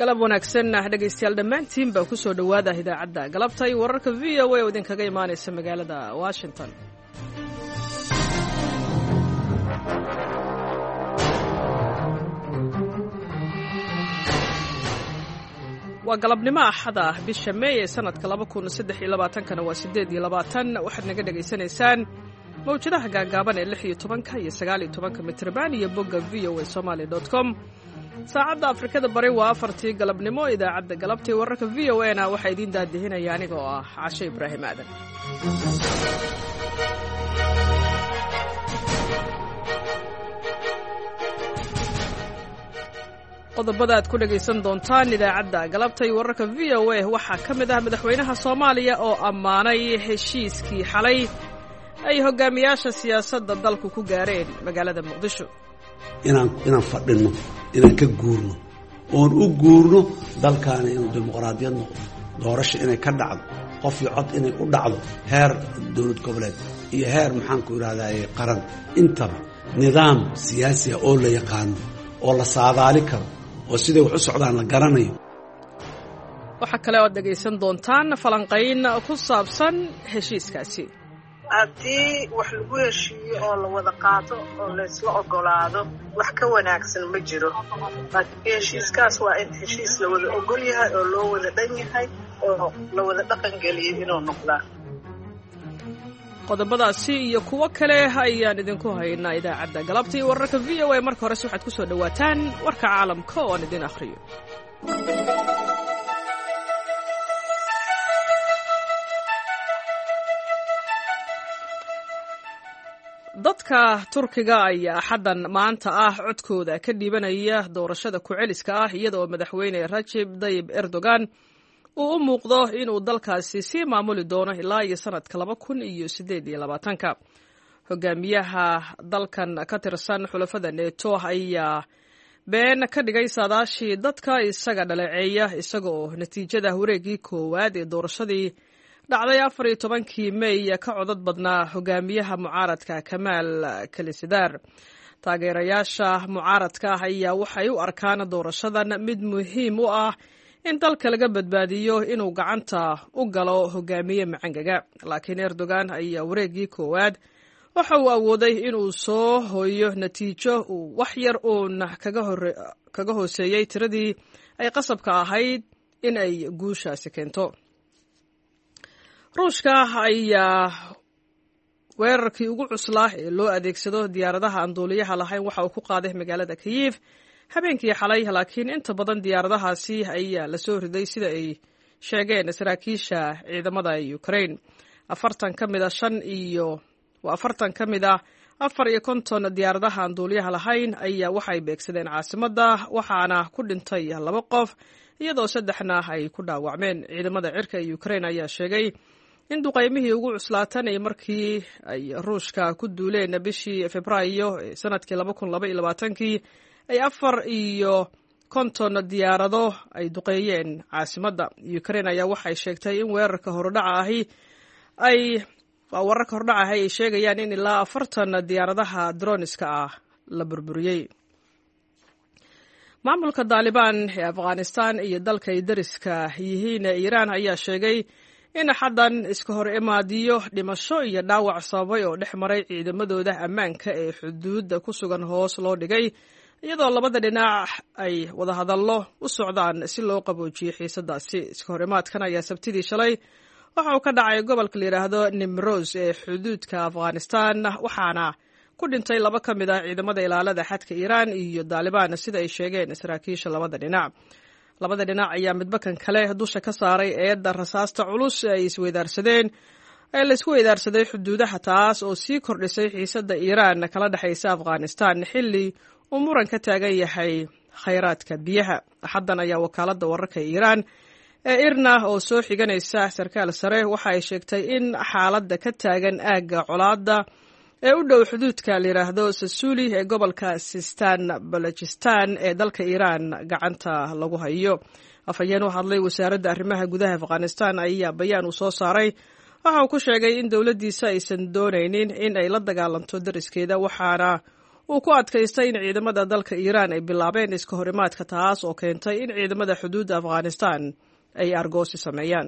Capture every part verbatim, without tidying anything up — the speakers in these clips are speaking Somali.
galab wanaagsan dhegaystayaal dhammaantiin baa ku soo dhowaada idaacadda galabta iyo wararka v o a oo idinkaga imaanaysa magaalada washington. waa galabnimo axada ah bisha meey ee sanadka laba kun saddex iyo labaatankana waa siddeed iyo labaatan. waxaad naga dhegaysanaysaan mawjadaha gaagaaban ee lix iyo tobanka iyo sagaal iyo tobanka mitrban iyo bogga v o a somaly dot com. saacadda afrikada bari waa afartii galabnimo. idaacadda galabta ee wararka v o a na waxaa idiin daadihinaya aniga oo ah cashe ibraahim aadan. qodobada aad ku dhegaysan doontaan idaacadda galabta iyo wararka v o a waxaa ka mid ah madaxweynaha soomaaliya oo ammaanay heshiiskii xalay ay hogaamiyaasha siyaasadda dalku ku gaareen magaalada muqdisho. inaan inaan fadhinno inaan ka guurno oon u guurno dalkaana inuu dimuqraadiyad noqdo, doorasho inay ka dhacdo, qof iyo cod inay u dhacdo, heer dowlad goboleed iyo heer maxaanku idhahdaye qaran, intaba nidaam siyaasi ah oo la yaqaano oo la saadaali karo oo siday wax u socdaan la garanayo. waxaa kale ood dhegaysan doontaan falanqayn ku saabsan heshiiskaasi. haddii wax lagu heshiiyo oo la wada qaato oo laysla ogolaado wax ka wanaagsan ma jiro. laakiin heshiiskaas waa in heshiis la wada ogol yahay oo loo wada dhan yahay oo la wada dhaqan geliyo inuu noqdaa. qodobadaasi iyo kuwo kale ayaan idinku haynaa idaacadda galabta iyo wararka v o a. marka horese waxaad ku soo dhowaataan warka caalamka oo aan idin akhriyo. dadka turkiga ayaa axaddan maanta ah codkooda ka dhiibanaya doorashada ku-celiska ah iyadaoo madaxweyne rajab tayyib erdogan uu u muuqdo inuu dalkaasi sii maamuli doono ilaa iyo sanadka laba kun iyo siddeed iyo labaatanka. hogaamiyaha dalkan ka tirsan xulafada neeto ayaa been ka dhigay saadaashii dadka isaga dhaleeceeya isaga oo natiijada wareegii koowaad ee doorashadii dhacday afar iyo tobankii mey ka codad badnaa hogaamiyaha mucaaradka kamaal kalisidar. taageerayaasha mucaaradka ah ayaa waxay u arkaan doorashadan mid muhiim u ah in dalka laga badbaadiyo inuu gacanta u galo hogaamiye macangaga. laakiin erdogan ayaa wareegii koowaad waxa uu awooday inuu soo hooyo natiijo uu wax yar uun kaga hooseeyey tiradii ay qasabka ahayd in ay guushaasi keento. ruushka ayaa weerarkii ugu cuslaa ee loo adeegsado diyaaradaha aan duuliyaha lahayn waxa uu ku qaaday magaalada kiyif habeenkii xalay, laakiin inta badan diyaaradahaasi ayaa la soo riday sida ay sheegeen saraakiisha ciidamada ukraine. afartan ka mid a shan iyo waa afartan ka mid ah afar iyo konton diyaaradaha aan duuliyaha lahayn ayaa waxay beegsadeen caasimadda waxaana ku dhintay laba qof iyadoo saddexna ay ku dhaawacmeen. ciidamada cirka ee ukraine ayaa sheegay in duqaymihii ugu cuslaatanay markii ay ruushka ku duuleen bishii febraayo ee sanadkii laba kun laba iyo labaatankii ay afar iyo konton diyaarado ay duqeeyeen caasimadda. ukraine ayaa waxay sheegtay in weerarka hordhaca ahi ay waa wararka hordhaca ahi ay sheegayaan in ilaa afartan diyaaradaha droniska ah la burburiyey. maamulka daalibaan ee afghanistan iyo dalka ay dariska yihiin ee iiraan ayaa sheegay in axaddan iska hor imaadiyo dhimasho iyo dhaawac sababay oo dhex maray ciidamadooda ammaanka ee xuduudda ku sugan hoos loo dhigay iyadoo labada dhinac ay wadahadallo u socdaan si loo qaboojiyo xiisadaasi. iska hor imaadkan ayaa sabtidii shalay waxa uu ka dhacay gobolka la yidhaahdo nimroz ee xuduudka afghanistan waxaana ku dhintay laba ka mid ah ciidamada ilaalada xadka iiraan iyo daalibaan sida ay sheegeen saraakiisha labada dhinac. labada dhinac ayaa midbakan kale dusha ka saaray eedda rasaasta culus ay isweydaarsadeen ee la isku weydaarsaday xuduudaha, taas oo sii kordhisay xiisadda iiraan kala dhexaysa afghanistan xilli uu muran ka taagan yahay khayraadka biyaha. axaddan ayaa wakaaladda wararka iiraan ee irna oo soo xiganaysa sarkaal sare waxa ay sheegtay in xaaladda ka taagan aagga colaadda ee u dhow xuduudka la yidhaahdo sasuli ee gobolka sistan balojistan ee dalka iiraan gacanta lagu hayo. afhayeen u hadlay wasaaradda arrimaha gudaha afghanistan ayaa bayaan uu soo saaray waxa uu ku sheegay in dowladdiisa aysan doonaynin in ay la dagaalanto dariskeeda waxaana uu ku adkaystay in ciidamada dalka iiraan ay bilaabeen iska horimaadka taas oo keentay in ciidamada xuduudda afghanistan ay argoosi sameeyaan.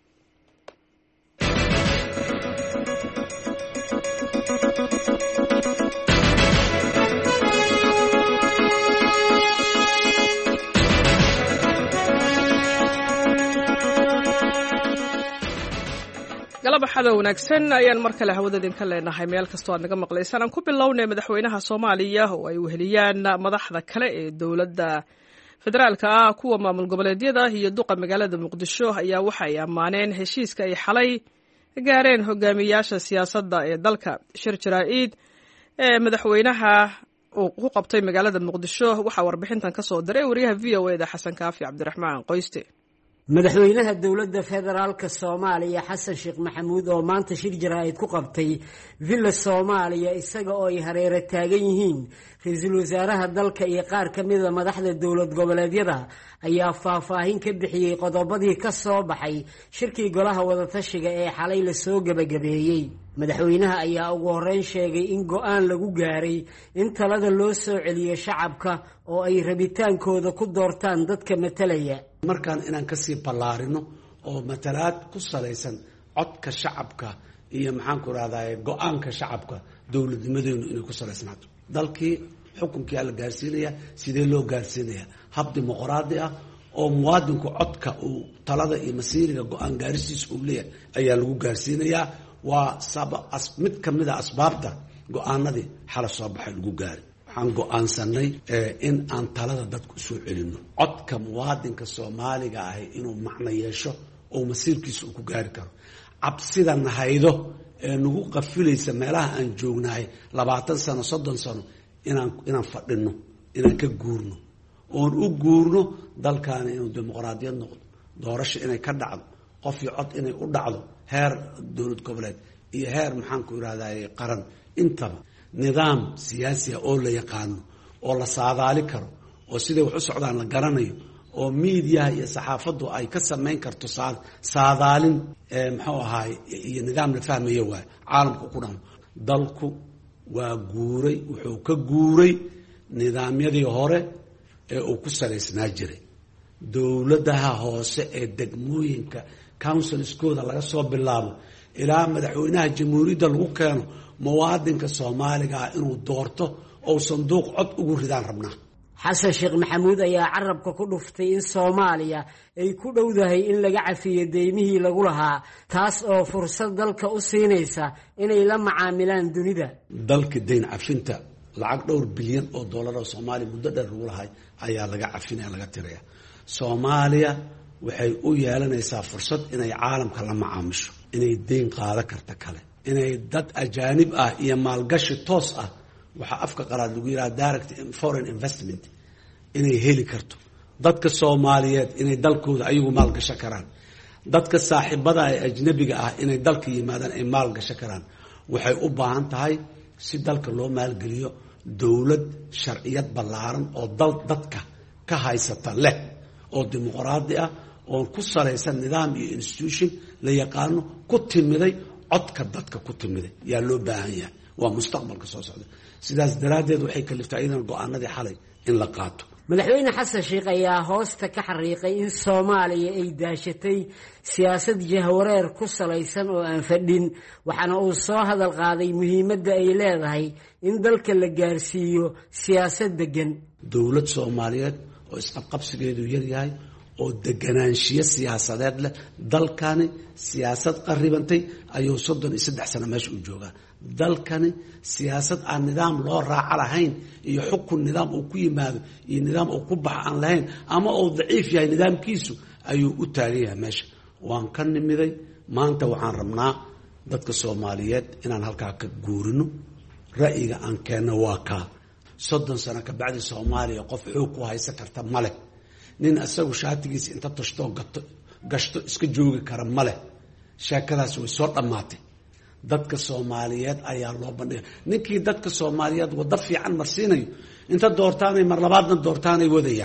galabaxada wanaagsan ayaan mar kale hawada idinka leenahay meel kastoo aad naga maqlaysaan. aan ku bilownay madaxweynaha Soomaaliya oo ay weheliyaan madaxda kale ee dowladda federaalka ah, kuwa maamul goboleedyada iyo duqa magaalada Muqdisho ayaa waxa ay ammaaneen heshiiska ay xalay gaareen hogaamiyaasha siyaasadda ee dalka. Shir jaraa'id ee madaxweynaha uu ku qabtay magaalada Muqdisho waxa warbixintan ka soo diray wariyaha V O A da Xasan Kaafi Cabdiraxmaan Qoyste. madaxweynaha dowladda federaalka Soomaaliya Xasan Sheekh Maxamuud oo maanta shir jaraa'id ku qabtay Villa Soomaaliya isaga oo ay hareero taagan yihiin ra'iisul wasaaraha dalka iyo qaar ka mid ah madaxda dowlad goboleedyada ayaa faahfaahin ka bixiyay qodobadii ka soo baxay shirkii golaha wadatashiga ee xalay la soo gabagabeeyay. madaxweynaha ayaa ugu horeyn sheegay in go'aan lagu gaaray in talada loo soo celiyo shacabka oo ay rabitaankooda ku doortaan dadka matalaya. markaan inaan kasii ballaarino oo matalaad ku salaysan codka shacabka iyo maxaan ku rahdaa go-aanka shacabka dowladnimadeenu inay ku salaysnaato. dalkii xukunkii la gaarsiinaya sidee loo gaarsiinaya hab dimuqraadi ah oo muwaadinku codka uu talada iyo masiiriga go-aan gaarisiisa uu leeyahay ayaa lagu gaarsiinayaa. waa mid ka mid a asbaabta go-aanadii xala soo baxay lagu gaari. waxaan go-aansanay in aan talada dadku usoo celino codka muwaadinka Soomaaliga ahi inuu macno yeesho oo masiirkiisa uu ku gaari karo. cabsida nahaydo ee nagu qafilaysa meelaha aan joognahay labaatan sano soddon sano inaan inaan fadhino inaan ka guurno oon u guurno dalkaana inuu dimuqraadiyad noqdo, doorasho inay ka dhacdo, qof iyo cod inay u dhacdo heer dowlad goboleed iyo heer maxaan ku irahdaye qaran. intaba nidaam siyaasi ah oo la yaqaano oo la saadaali karo oo siday wax u socdaan la garanayo oo miidiyaha iyo saxaafaddu ay ka samayn karto saadaalin muxuu ahaay iyo nidaam la fahmayo waay caalamku ku dhamo. dalku waa guuray, wuxuu ka guuray nidaamyadii hore ee uu ku salaysnaa jiray. dowladaha hoose ee degmooyinka councilskooda laga soo bilaabo ilaa madaxweynaha jamhuuriyadda lagu keeno muwaadinka Soomaaliga ah inuu doorto oo sanduuq cod ugu ridaan rabnaa. Xasan Sheekh Maxamuud ayaa carabka ku dhuftay in Soomaaliya ay ku dhowdahay in laga cafiyo deymihii lagu lahaa, taas oo fursad dalka u siinaysa inay la macaamilaan dunida. dalka deyn cafinta lacag dhowr bilyan oo dollar oo Soomaaliya muddo dheer lagu lahay ayaa laga cafinaya laga tiraya. Soomaaliya waxay u yeelanaysaa fursad inay caalamka la macaamisho, inay deyn qaada karta kale, inay dad ajaanib ah iyo maalgashi toos ah waxa afka qalaad lagu yiraahdo direct foreign investment inay heli karto. dadka Soomaaliyeed inay dalkooda ayagu maalgasho karaan, dadka saaxiibada ee ajnabiga ah inay dalka yimaadaan ay maalgasho karaan. waxay u baahan tahay si dalka loo maalgeliyo dowlad sharciyad ballaaran oo dal dadka ka haysata leh oo dimuqraadi ah oo ku salaysan nidaam iyo institution la yaqaano ku timiday codka dadka ku timiday yaa loo baahan yahay. waa mustaqbalka soo socda. sidaas daraadeed waxay kaliftay in go'aanadii xalay in la qaato. madaxweyne Xasan Sheekh ayaa hoosta ka xariiqay in Soomaaliya ay daashatay siyaasad jahwareer ku salaysan oo aan fadhin, waxaana uu soo hadal qaaday muhiimadda ay leedahay in dalka la gaarsiiyo siyaasad degan. dowlad Soomaaliyeed oo isqabqabsigeedu yar yahay oo deganaanshiyo siyaasadeed leh. dalkani siyaasad qarribantay ayuu soddon iyo saddex sano meesha u joogaa. dalkani siyaasad aan nidaam loo raaco lahayn iyo xukun nidaam uu ku yimaado iyo nidaam uu ku bax aan lahayn ama uu daciif yahay nidaamkiisu ayuu u taagan yahay meesha. waan ka nimiday maanta waxaan rabnaa dadka Soomaaliyeed inaan halkaa ka guurino. ra'yiga aan keenno waa kaa soddon sano ka bacdi Soomaaliya qof xoog ku haysan karta male. nin asagu shaatigiisa inta tashto gato gashto iska joogi kara male. sheekadaas way soo dhamaatay. dadka Soomaaliyeed ayaa loo bandhigay. ninkii dadka Soomaaliyeed wada fiican marsiinayo inta doortaanay mar labaadna doortaanay wadayaan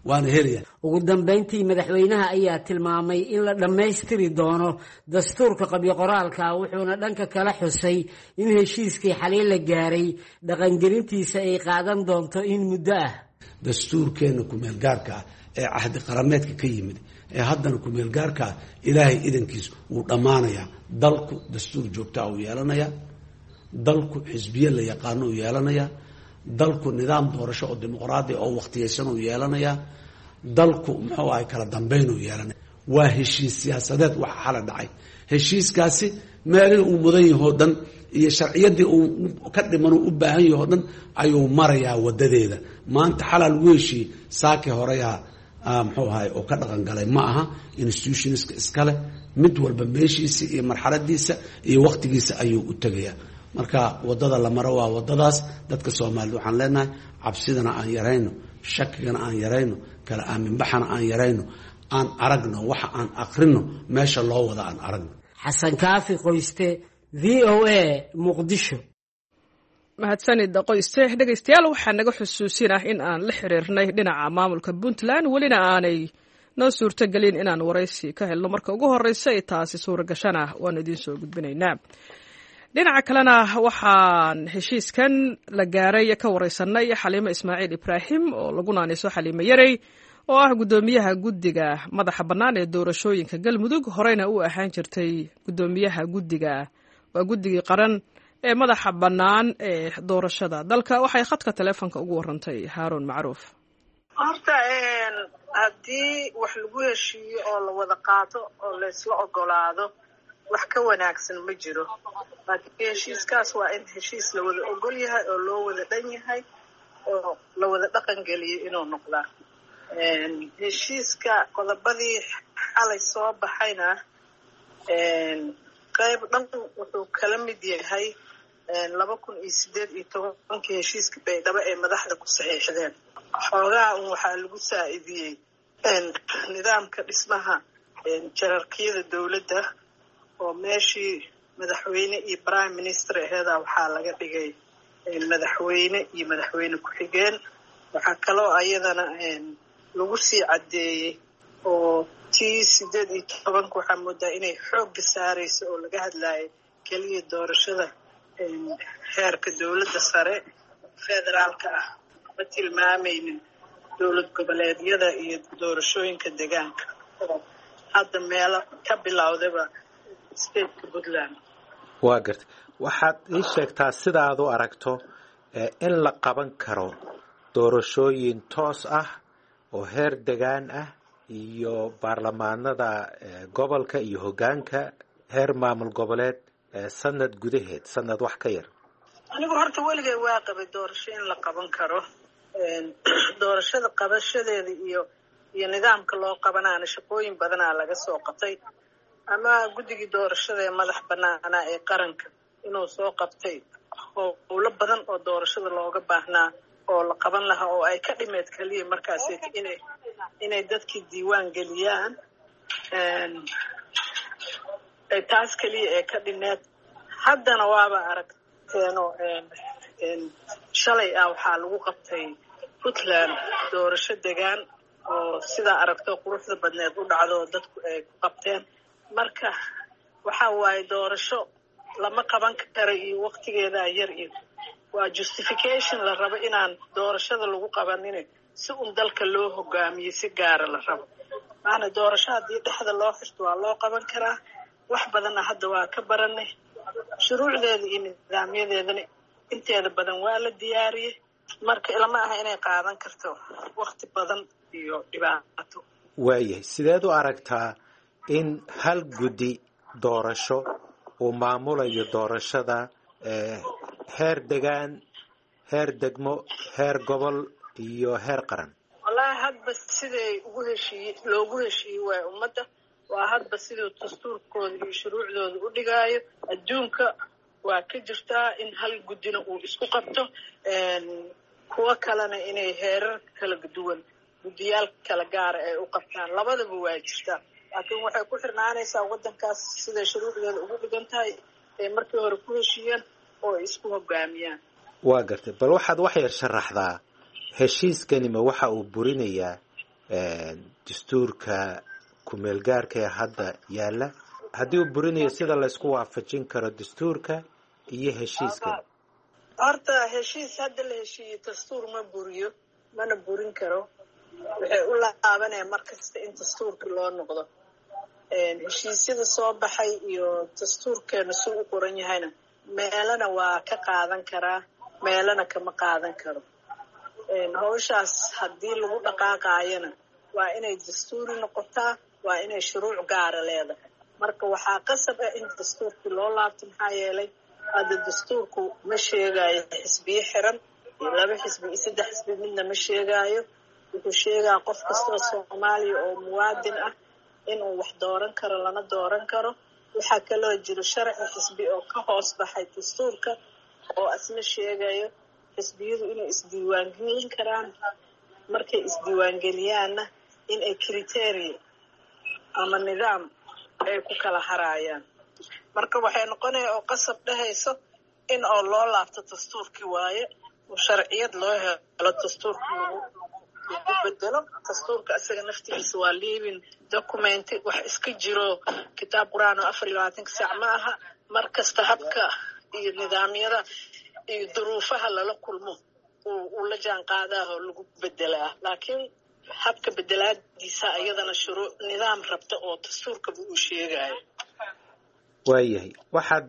waana helaya. ugu dambeyntii madaxweynaha ayaa tilmaamay in la dhammaystiri doono dastuurka qabyo qoraalka wuxuuna dhanka kala xusay in heshiiskii xalay la gaaray dhaqangelintiisa ay qaadan doonto in muddo ah. dastuurkeena kumeel gaarka ah ee cahdi qarameedka ka yimid ee haddana kumeel gaarka ah ilaahay idankiis wuu dhammaanayaa. dalku dastuur joogtaa uu yeelanayaa, dalku xisbiye la yaqaano uu yeelanayaa, dalku nidaam doorasho oo dimuqraadi oo waqtiyeysan uu yeelanayaa, dalku muxuu ahay kala dambeyn uu yeelanaya. waa heshiis siyaasadeed waxa xala dhacay. heshiiskaasi meelihii uu mudan yahoo dhan iyo sharciyadii uu ka dhiman uu u baahan yahoo dhan ayuu marayaa wadadeeda. maanta xalal weeshii saaki horeyaa muxuu ahay oo ka dhaqan galay ma aha. institutionska iskale mid walba meeshiisa iyo marxaladiisa iyo waqtigiisa ayuu u tegayaa. marka wadada la maro waa wadadaas. dadka Soomaaliyeed waxaan leenahay cabsidana aan yarayno, shakigana aan yarayno, kala aamin baxana aan yarayno, aan aragno waxa aan aqrino meesha loo wada aan aragno. xasan kaafi qoyste, V O A, Muqdisho. mahadsanid qoyste. dhegaystayaal waxaa naga xusuusinah in aan la xiriirnay dhinaca maamulka Puntland welina aanay noo suurtagelin inaan waraysi ka helno. marka ugu horeysa ay taasi suuragashana waan idiin soo gudbinaynaa. dhinaca kalena waxaan heshiiskan la gaaray ka wareysanay Xaliimo Ismaaciil Ibraahim oo lagu naanayso Xaliimo Yarey oo ah gudoomiyaha guddiga madaxa bannaan ee doorashooyinka Galmudug, horeyna uu ahaan jirtay gudoomiyaha guddiga waa guddigii qaran ee madaxa bannaan ee doorashada dalka. waxay khadka taleefanka ugu warantay Haaruun Macruuf. horta haddii wax lagu heshiiyo oo la wada qaato oo la isla ogolaado wax ka wanaagsan ma jiro. laakiin heshiiskaas waa in heshiis la wada ogol yahay oo loo wada dhan yahay oo la wada dhaqan geliyo inuu noqdaa. heshiiska qodobadii xalay soo baxayna qayb dhan wuxuu kala mid yahay laba kun iyo sideed iyo tobankii heshiiska baydhabo ee madaxda ku saxiixdeen. xoogaa un waxaa lagu saacidiyey nidaamka dhismaha jararkiyada dowladda oo meeshii madaxweyne iyo prime minister aheeda waxaa laga dhigay madaxweyne iyo madaxweyne ku-xigeen. waxaa kaloo ayadana lagu sii caddeeyey oo tii sideed iyo tobanka waxaa moodaa inay xoogga saarayso oo laga hadlayay keliya doorashada heerka dowladda sare federaalka ah, ma tilmaamaynin dowlad goboleedyada iyo doorashooyinka deegaanka oo hadda meelo ka bilowdaba stateka Puntland. waa gartay. waxaad ii sheegtaa sida aad u aragto in la qaban karo doorashooyin toos ah oo heer degaan ah iyo baarlamaanada gobolka iyo hoggaanka heer maamul goboleed sanad gudaheed, sanad wax ka yar. anigu horta weligay waa qabay doorasho in la qaban karo. doorashada qabashadeeda iyo iyo nidaamka loo qabanaana shaqooyin badanaa laga soo qabtay. ama guddigii doorashada ee madax bannaanaa ee qaranka inuu soo qabtay howlo badan oo doorashada looga baahnaa oo la qaban lahaa oo ay ka dhimeed kaliya markaas inay inay dadkii diiwaan geliyaan ay taas kaliya ee ka dhimeed. haddana waaba aragteeno shalay ah waxaa lagu qabtay Puntland doorasho degaan oo sidaa aragto quruxda badneed u dhacdo dadku ay ku qabteen. marka waxa waaye doorasho lama qaban karo iyo waqtigeeda yar iyo waa justification la rabo inaan doorashada lagu qabanin si un dalka loo hogaamiyo si gaar la rabo. maana doorasho haddii dhexda loo xirto waa loo qaban karaa. wax badanna hadda waa ka baranay. shuruucdeeda iyo nidaamyadeedana inteeda badan waa la diyaariyey. marka ilama aha inay qaadan karto waqti badan iyo dhibaato. waayahay, sideed u aragtaa in hal guddi doorasho uu maamulayo doorashada heer degaan, heer degmo, heer gobol iyo heer qaran? wallaahi hadba siday ugu heshiiye loogu heshiiyey waay ummadda. waa hadba siduu dastuurkooda iyo shuruucdooda u dhigaayo. adduunka waa ka jirtaa in hal guddina uu isku qabto, kuwo kalena inay heerar kala duwan guddiyaal kala gaara ay u qabtaan. labadaba waa jirtaa, laakiin waxay ku xirnaanaysaa waddankaas siday shuruucdeeda ugu dhigan tahay ee markii hore ku heshiiyeen oo ay isku hogaamiyaan. waa gartay. bal waxaad wax yar sharaxdaa heshiiskanima waxa uu burinayaa dastuurka ku-meelgaarka ee hadda yaalla haddii uu burinayo sida laysku waafajin karo dastuurka iyo heshiiska? horta heshiis hadda la heshiiyey dastuur ma buriyo mana burin karo. waxay u laabanaya mar kasta in dastuurka loo noqdo. heshiisyada soo baxay iyo dastuurkeena si u qoran yahayna meelana waa ka qaadan karaa meelana kama qaadan karo. hawshaas haddii lagu dhaqaaqaayana waa inay dastuuri noqotaa, waa inay shuruuc gaara leedahay. marka waxaa qasab ah in dastuurkii loo laabto. maxaa yeelay hadda dastuurku ma sheegaayo xisbiye xiran iyo laba xisbi iyo saddex xisbi midna ma sheegaayo. wuxuu sheegaa qof kastoo Soomaaliya oo muwaadin ah inuu wax dooran karo lana dooran karo. waxaa kaloo jiro sharci xisbi oo ka hoos baxay dastuurka oo asna sheegayo xisbiyadu inay isdiiwaangelin karaan. markay isdiiwaangeliyaanna in ay criteria ama nidaam ay ku kala harayaan. marka waxay noqonaya oo qasab dhahayso in oo loo laabto dastuurkii waaye oo sharciyad loo helo dastuurka lagu bedelo. dastuurka asaga naftiisa waa living document, wax iska jiro kitaab quraan oo afar iyo labaatanka saac ma aha. mar kasta habka iyo nidaamyada iyo duruufaha lala kulmo uu la jaan qaadaa oo lagu bedelaa. laakiin habka bedelaadiisa ayadana shuruuc nidaam rabta oo dastuurkaba uu sheegayo. waayahay, waxaad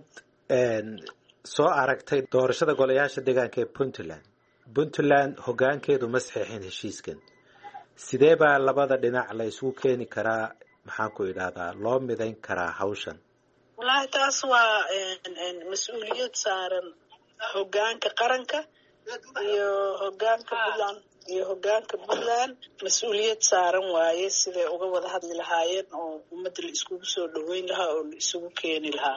soo aragtay doorashada golayaasha deegaanka ee puntland. puntland hoggaankeedu ma saxiixin heshiiskan. sidee baa labada dhinac la isugu keeni karaa, maxaan ku idhahdaa, loo midayn karaa hawshan? wallaahi taas waa mas-uuliyad saaran hoggaanka qaranka iyo hoggaanka puntland iyo hoggaanka puntland mas-uuliyad saaran waaye siday uga wada hadli lahaayeen oo ummadda la iskugu soo dhaweyn lahaa oo la isugu keeni lahaa.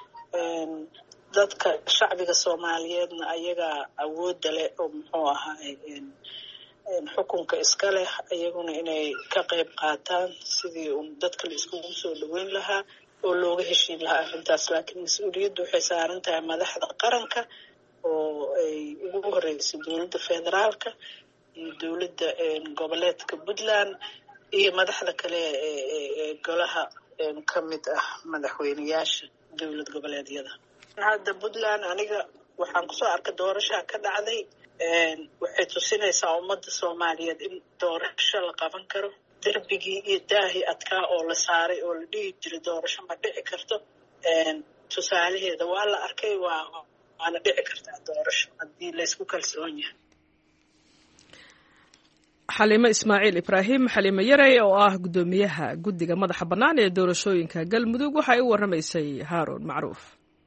dadka shacbiga Soomaaliyeedna ayagaa awoodda leh oo muxuu ahaa xukunka iska leh, ayaguna inay ka qayb qaataan sidii un dadka la iskugu soo dhaweyn lahaa oo looga heshiin lahaa arrintaas. laakiin mas-uuliyaddu waxay saaran tahay madaxda qaranka oo ay ugu horeyso dowladda federaalka iyo dowladda goboleedka puntland iyo madaxda kale ee golaha ka mid ah madaxweyneyaasha dowlad goboleedyada. hadda puntland aniga waxaan kusoo arkay doorashaa ka dhacday. waxay tusinaysaa ummadda Soomaaliyeed in doorasho la qaban karo. derbigii iyo daahii adkaa oo la saaray oo la dhihi jiray doorasho ma dhici karto, tusaalaheeda waa la arkay. waa waana dhici kartaa doorasho haddii laysku kalsoon yahay. xaliime ismaaciil ibraahim xaliime yarey oo ah guddoomiyaha guddiga madaxa bannaan ee doorashooyinka galmudug waxay u warramaysay haaruun macruuf.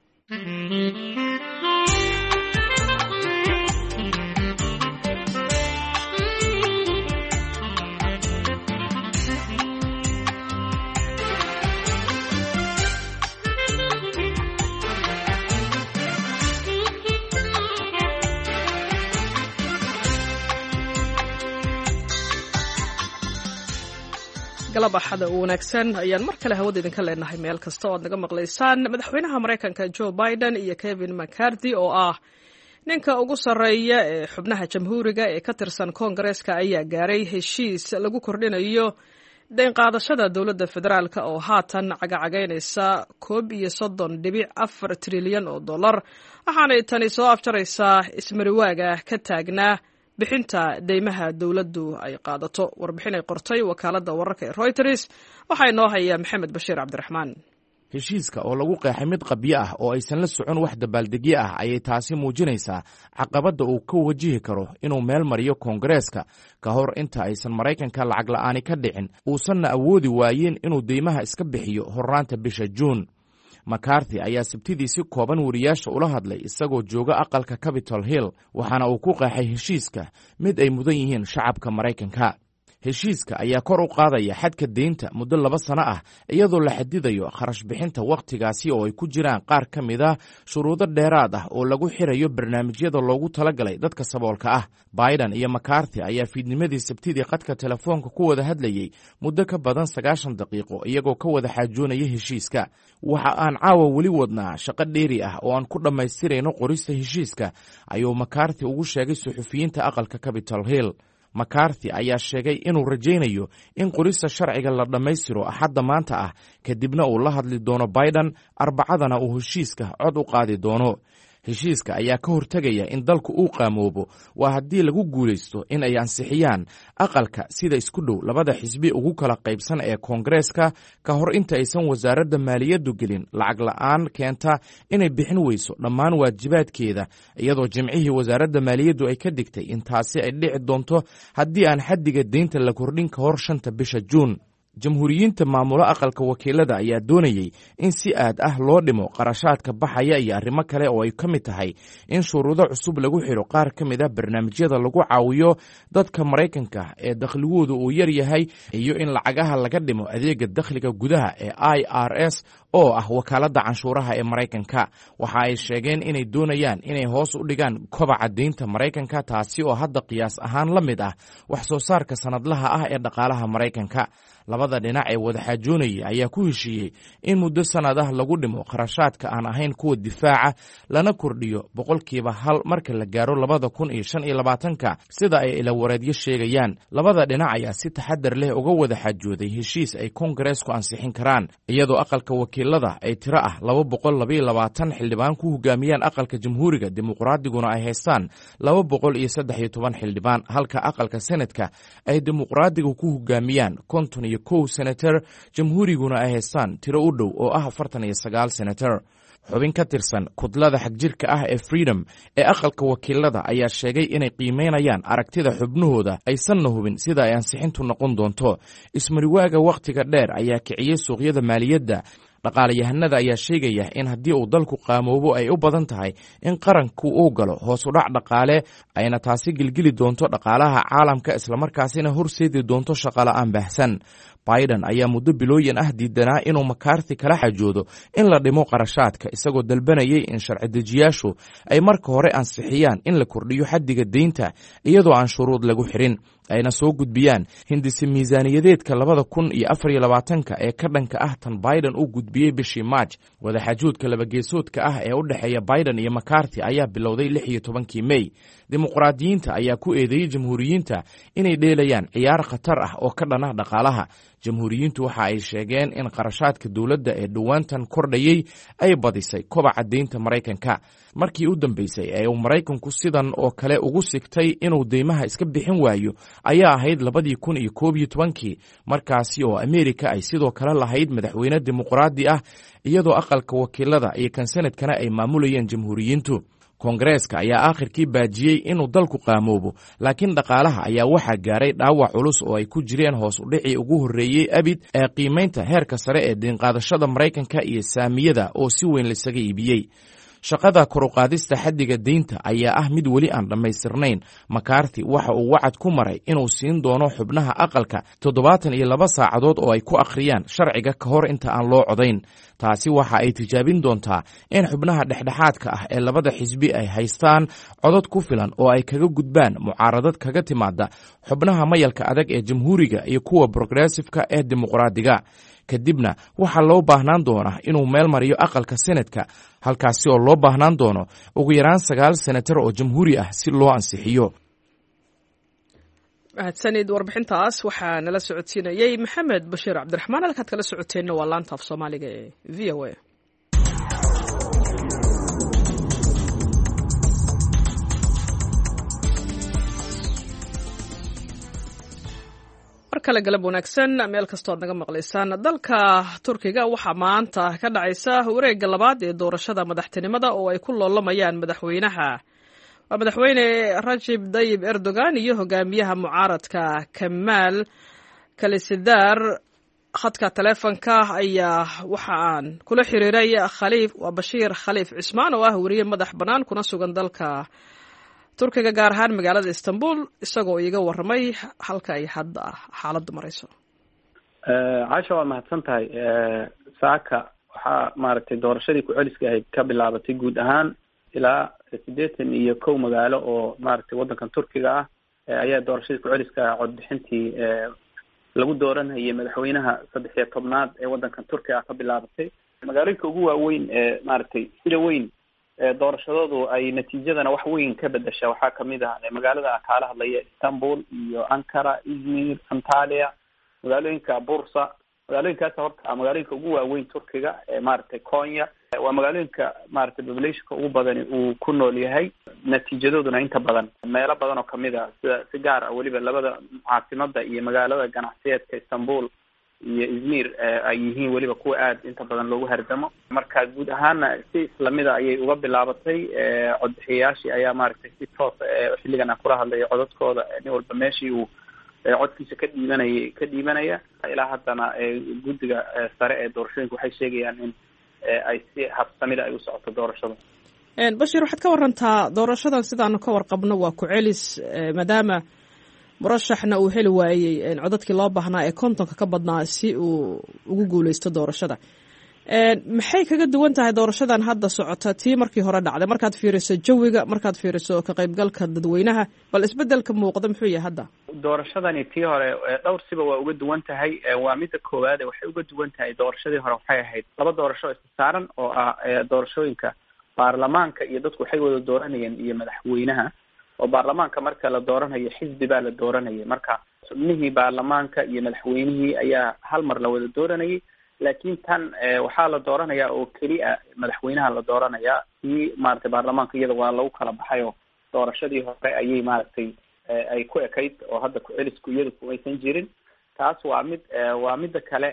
galab axada u wanaagsan ayaan mar kale hawada idinka leenahay meel kasta oo aad naga maqlaysaan. madaxweynaha Mareykanka Joe Biden iyo Kevin McCarthy oo ah ninka ugu sarreeya ee xubnaha jamhuuriga ee ka tirsan Koongareeska ayaa gaaray heshiis lagu kordhinayo deyn qaadashada dowladda federaalka oo haatan cagacagaynaysa koob iyo soddon dhibic afar trilyan oo dollar, waxaanay tani soo afjaraysaa ismariwaaga ka taagnaa bixinta deymaha dowladdu ay qaadato. warbixin ay qortay wakaaladda wararka ee Reuters waxaa inoo haya Maxamed Bashiir Cabdiraxmaan. heshiiska oo lagu qeexay mid qabyo ah oo aysan la socon wax dabaaldegyo ah ayay taasi muujinaysaa caqabadda uu ka wajihi karo inuu meel mariyo Koongareeska ka hor inta aysan Maraykanka lacag la'aani ka dhicin, uusanna awoodi waayeen inuu deymaha iska bixiyo horraanta bisha Juun. McCarthy ayaa sabtidii si kooban wariyaasha ula hadlay isagoo jooga aqalka Capitol Hill, waxaana uu ku qeexay heshiiska mid ay mudan yihiin shacabka Maraykanka. heshiiska ayaa kor u qaadaya xadka deynta muddo laba sano ah iyadoo la xadidayo kharash bixinta wakhtigaasi oo ay ku jiraan qaar ka mid ah shuruudo dheeraad ah oo lagu xirayo barnaamijyada loogu talagalay dadka saboolka ah. Biden iyo McCarthy ayaa fiidnimadii sabtidii khadka telefoonka ku wada hadlayey muddo ka badan sagaashan daqiiqo iyagoo ka wada xaajoonaya heshiiska. waxa aan caawa weli wadnaa shaqo dheeri ah oo aan ku dhammaystirayno qorista heshiiska, ayuu McCarthy ugu sheegay suxufiyiinta aqalka Capitol Hill. macarthy ayaa sheegay inuu rajaynayo in qorista sharciga la dhammaystiro axadda maanta ah kadibna uu la hadli doono biden arbacadana uu heshiiska cod u qaadi doono. heshiiska ayaa ka hortegaya in dalku uu qaamoobo waa haddii lagu guulaysto in ay ansixiyaan aqalka sida isku dhow labada xisbi ugu kala qaybsan ee koongareeska ka hor inta aysan wasaaradda maaliyaddu gelin lacag la'aan keenta inay bixin weyso dhammaan waajibaadkeeda, iyadoo jimcihii wasaaradda maaliyaddu ay ka digtay in taasi ay dhici doonto haddii aan xaddiga deynta la kordhin ka hor shanta bisha juun. jamhuuriyiinta maamulo aqalka wakiilada ayaa doonayey in si aad ah loo dhimo qarashaadka baxaya iyo arrimo kale oo ay ka mid tahay in shuruudo cusub lagu xidho qaar ka mid a barnaamijyada lagu caawiyo dadka maraykanka ee dakhligooda uu yar yahay iyo in lacagaha laga dhimo adeega dakhliga gudaha ee i r s oo ah wakaaladda canshuuraha ee maraykanka. waxa ay sheegeen inay doonayaan inay hoos u dhigaan kobaca deynta maraykanka, taasi oo hadda qiyaas ahaan la mid ah wax soo saarka sanadlaha ah ee dhaqaalaha maraykanka. labada dhinac ee wadaxaajoonaya ayaa ku heshiiyey in muddo sanad ah lagu dhimo kharashaadka aan ahayn kuwa difaaca lana kordhiyo boqolkiiba hal marka la gaaro labada kun iyo shan iyo labaatanka sida ay ilawareedyo sheegayaan. labada dhinac ayaa si taxadar leh uga wada xaajooday heshiis ay koongareesku ansixin karaan, iyadoo aqalka wakiilada ay tiro ah laba boqol labaiyo labaatan xildhibaan ku hogaamiyaan aqalka jamhuuriga, dimuqraadiguna ay haystaan laba boqol iyo saddex iyo toban xildhibaan, halka aqalka senatka ay dimuqraadiga ku hogaamiyaan konton iyo kow senator, jamhuuriguna ay haystaan tiro u dhow oo ah afartan iyo sagaal senator. xubin ka tirsan kudlada xagjirka ah ee freedom ee aqalka wakiilada ayaa sheegay inay qiimeynayaan aragtida xubnahooda aysanna hubin sida ay ansixintu noqon doonto. ismariwaaga wakhtiga dheer ayaa kiciyey suuqyada maaliyadda. dhaqaalayahanada ayaa sheegaya in haddii uu dalku qaamoobo ay u badan tahay in qaranku uu galo hoos u dhac dhaqaale, ayna taasi gilgili doonto dhaqaalaha caalamka islamarkaasina horseedi doonto shaqola'aan baahsan. biden ayaa muddo bilooyin ah diidanaa inuu macarthy kala xajoodo in la dhimo qarashaadka, isagoo dalbanayay in sharci dejiyaashu ay marka hore ansixiyaan in la kordhiyo xaddiga deynta iyadoo aan shuruud lagu xirin, ayna soo gudbiyaan hindise miisaaniyadeedka labada kun iyo afar iyo labaatanka ee ka dhanka ah tan biden uu gudbiyey bishii maaj. wadaxaajoodka labageesoodka ah ee u dhexeeya biden iyo macarthy ayaa bilowday lix iyo tobankii mey. dimuqraadiyiinta ayaa ku eedeeyey jamhuuriyiinta inay dheelayaan ciyaar khatar ah oo ka dhan ah dhaqaalaha. jamhuuriyiintu waxa ay sheegeen in qarashaadka dowladda ee dhowaantan kordhayey ay badisay kobaca deynta maraykanka. markii u dambeysay ee uu maraykanku sidan oo kale ugu sigtay inuu deymaha iska bixin waayo ayaa ahayd labadii kun iyo koob iyo tobankii, markaasi oo ameerika ay sidoo kale lahayd madaxweyne dimuqraadi ah, iyadoo aqalka wakiilada iyo kan sanadkana ay maamulayeen jamhuuriyiintu. koongareeska ayaa aakhirkii baajiyey inuu dalku qaamoobo, laakiin dhaqaalaha ayaa waxaa gaaray dhaawac culus oo ay ku jireen hoos u dhicii ugu horreeyey abid ee qiimaynta heerka sare ee deenqaadashada maraykanka iyo saamiyada oo si weyn laisaga iibiyey. shaqada koruqaadista xaddiga deynta ayaa ah mid weli aan dhammaystirnayn. macarthy waxa uu wacad ku maray inuu siin doono xubnaha aqalka toddobaatan iyo laba saacadood oo ay ku akhriyaan sharciga ka hor inta aan loo codayn. taasi waxa ay tijaabin doontaa in xubnaha dhexdhexaadka ah ee labada xisbi ay haystaan codod ku filan oo ay kaga gudbaan mucaaradad kaga timaada xubnaha mayalka adag ee jamhuuriga iyo kuwa progressiveka ee dimuqraadiga. kadibna waxaa loo baahnaan doonaa inuu meel mariyo aqalka senatka, halkaasi oo loo baahnaan doono ugu yaraan sagaal senatar oo jamhuuri ah si loo ansixiyo. mahadsanid warbixintaas waxaa nala socodsiinayey maxamed bashiir cabdiraxmaan. halkaad kala socoteenna waa laanta af soomaaliga ee v o a. mar kale galab wanaagsan meel kastoo ad naga maqlaysaan. dalka turkiga waxaa maanta ka dhacaysa wareegga labaad ee doorashada madaxtinimada oo ay ku loolamayaan madaxweynaha waa madaxweyne rajib tayyib erdogan iyo hogaamiyaha mucaaradka kamaal kalisidar. khadka taleefonka ayaa waxa aan kula xiriiray khaliif waa bashiir khaliif cismaan oo ah weriye madax bannaan kuna sugan dalka turkiga gaar ahaan magaalada istanbul, isagoo iiga warramay halka ay hadda xaaladdu marayso. caasha waa mahadsan tahay. saaka waxaa maaragtay doorashadii ku-celiska ahayd ka bilaabatay guud ahaan ilaa siddeetan iyo kow magaalo oo maaragtay waddankan turkiga ah ayaa doorashadii ku-celiska codbixintii lagu dooranayay madaxweynaha saddex iyo tobnaad ee waddankan turkiga ah ka bilaabatay. magaalooyinka ugu waaweyn ee maaragtay sida weyn doorashadoodu ay natiijadana wax weyn ka bedesha. waxaa kamid ah magaalada kaala hadlaya Istanbul iyo Ankara, Izmir, Antalya, magaalooyinka Bursa. magaalooyinkaas horta magaalooyinka ugu waaweyn Turkiga ee maaragtay Konya waa magaalooyinka maaragtay populationka ugu badan uu ku nool yahay. natiijadooduna inta badan meelo badan oo kamid ah sida si gaar ah weliba labada caasimada iyo magaalada ganacsiyeedka Istanbul iyo Izmir ay yihiin weliba kuwa aad inta badan loogu hardamo. marka guud ahaana si islamida ayay uga bilaabatay. codbixiyayaashii ayaa maaragtay si toos xilligan aan kula hadlayo codadkooda nin walba meeshii uu codkiisa ka dhiibanayay ka dhiibanaya. ilaa haddana guddiga sare ee doorashooyinka waxay sheegayaan in ay si habsamida ay u socoto doorashada. bashir, waxaad ka warantaa doorashadan sidaanu ka warqabno waa ku celis, maadaama murashaxna uu heli waayey codadkii loo baahnaa ee kontonka ka badnaa si uu ugu guuleysto doorashada. maxay kaga duwan tahay doorashadan hadda socota tii markii hore dhacday markaad fiiriso jawiga, markaad fiiriso ka qaybgalka dadweynaha, bal isbedelka muuqda muxuu yahay hadda? doorashadani tii hore dhowr siba waa uga duwan tahay. waa midda koowaad waxay uga duwan tahay doorashadii hore waxay ahayd laba doorasho isasaaran oo ah doorashooyinka baarlamaanka iyo dadku waxay wada dooranayeen iyo madaxweynaha. oo baarlamaanka marka la dooranayo xisbi baa la dooranayay, marka xubnihii baarlamaanka iyo madaxweynihii ayaa hal mar la wada dooranayay. laakiin tan waxaa la dooranayaa oo keliya madaxweynaha la dooranayaa. kii maaragtay baarlamaanka iyada waa lagu kala baxay oo doorashadii hore ayay maaragtay ay ku ekayd oo hadda ku celisku iyada kumaysan jirin. taas waa mid waa midda kale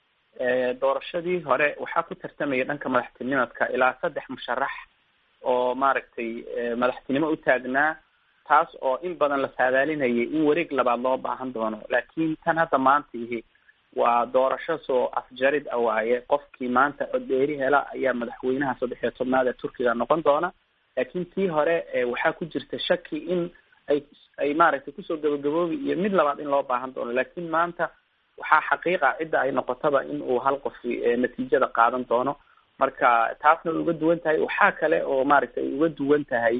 e doorashadii hore waxaa ku tartamaya dhanka madaxtinimadka ilaa saddex musharax oo maaragtay madaxtinimo u taagnaa, taas oo in badan la saadaalinayay in wareeg labaad loo baahan doono. laakiin tan hadda maanta ihi waa doorasho soo afjarid ah waaye. qofkii maanta codbeeri hela ayaa madaxweynaha saddex iyo tobnaad ee Turkiga noqon doona. laakiin tii hore waxaa ku jirta shaki in ay ay maaragtay kusoo gabagaboobi iyo mid labaad in loo baahan doono. laakiin maanta waxaa xaqiiqa cidda ay noqotaba in uu hal qof natiijada qaadan doono. marka taasna way uga duwan tahay. waxaa kale oo maaragtay ay uga duwan tahay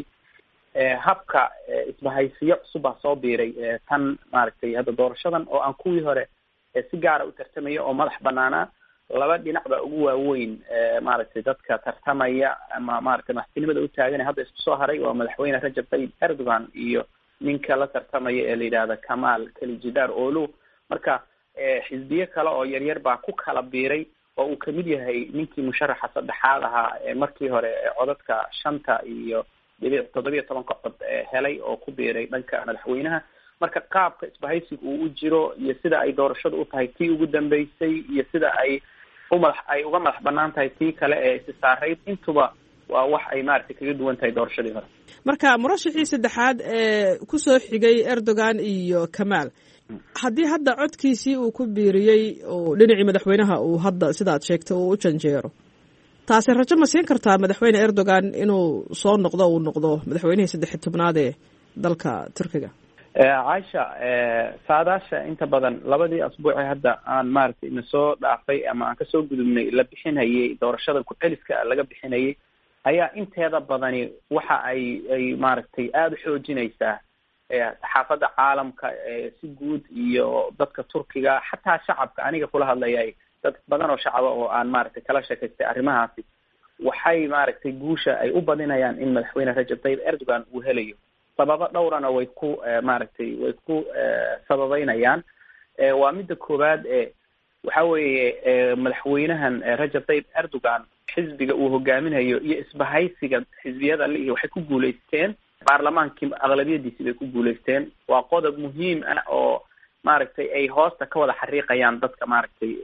habka isbahaysiyo cusub baa soo biiray tan maaragtay hadda doorashadan oo aan kuwii hore si gaara u tartamaya oo madax banaanaa. laba dhinac baa ugu waaweyn maaragtay dadka tartamaya ama maaragtay madaxtinimada u taagan hadda isku soo haray waa madaxweyne Rajab Tayyip Erdogan iyo ninka la tartamaya ee la yidhaahda Kamal Kılıçdaroğlu. marka xisbiye kale oo yaryar baa ku kala biiray oo uu kamid yahay ninkii musharaxa saddexaad ahaa markii hore codadka shanta iyo dhibic toddobiyo tobanka cod helay oo ku biiray dhanka madaxweynaha. marka qaabka isbahaysiga uu u jiro iyo sida ay doorashadu u tahay tii ugu dambeysay iyo sida ay umadax ay uga madax banaan tahay tii kale ee isisaareyd intuba waa wax ay maaragtay kaga duwan tahay doorashadii hore. marka murashaxii saddexaad ee kusoo xigay Erdogan iyo Kamal, haddii hadda codkiisii uu ku biiriyey oo dhinacii madaxweynaha uu hadda sidaad sheegtay uu u janjeero, taasi rajo ma siin kartaa madaxweyne Erdogan inuu soo noqdo uu noqdo madaxweynihii saddex iyo tobnaad ee dalka Turkiga? Caisha, saadaasha inta badan labadii asbuuci hadda aan maaragtay ina soo dhaafay ama aan kasoo gudubnay la bixinayay doorashada ku celiska laga bixinayay ayaa inteeda badani waxa ay ay maaragtay aada u xoojinaysaa saxaafadda caalamka si guud iyo dadka Turkiga, xataa shacabka aniga kula hadlayay dad badan oo shacaba oo aan maaragtay kala sheekaystay arrimahaasi waxay maaragtay guusha ay u badinayaan in madaxweyne Rajab Tayyip Erdogan uu helayo. sababo dhowrana way ku maaragtay way ku sababeynayaan. waa midda koowaad ee waxa weeye madaxweynahan Rajab Tayyip Erdogan xisbiga uu hogaaminayo iyo isbahaysiga xisbiyada lihi waxay ku guuleysteen baarlamaankii aqlabiyadiisii bay ku guuleysteen. waa qodob muhiim ah oo maaragtay ay hoosta ka wada xariiqayaan dadka maaragtay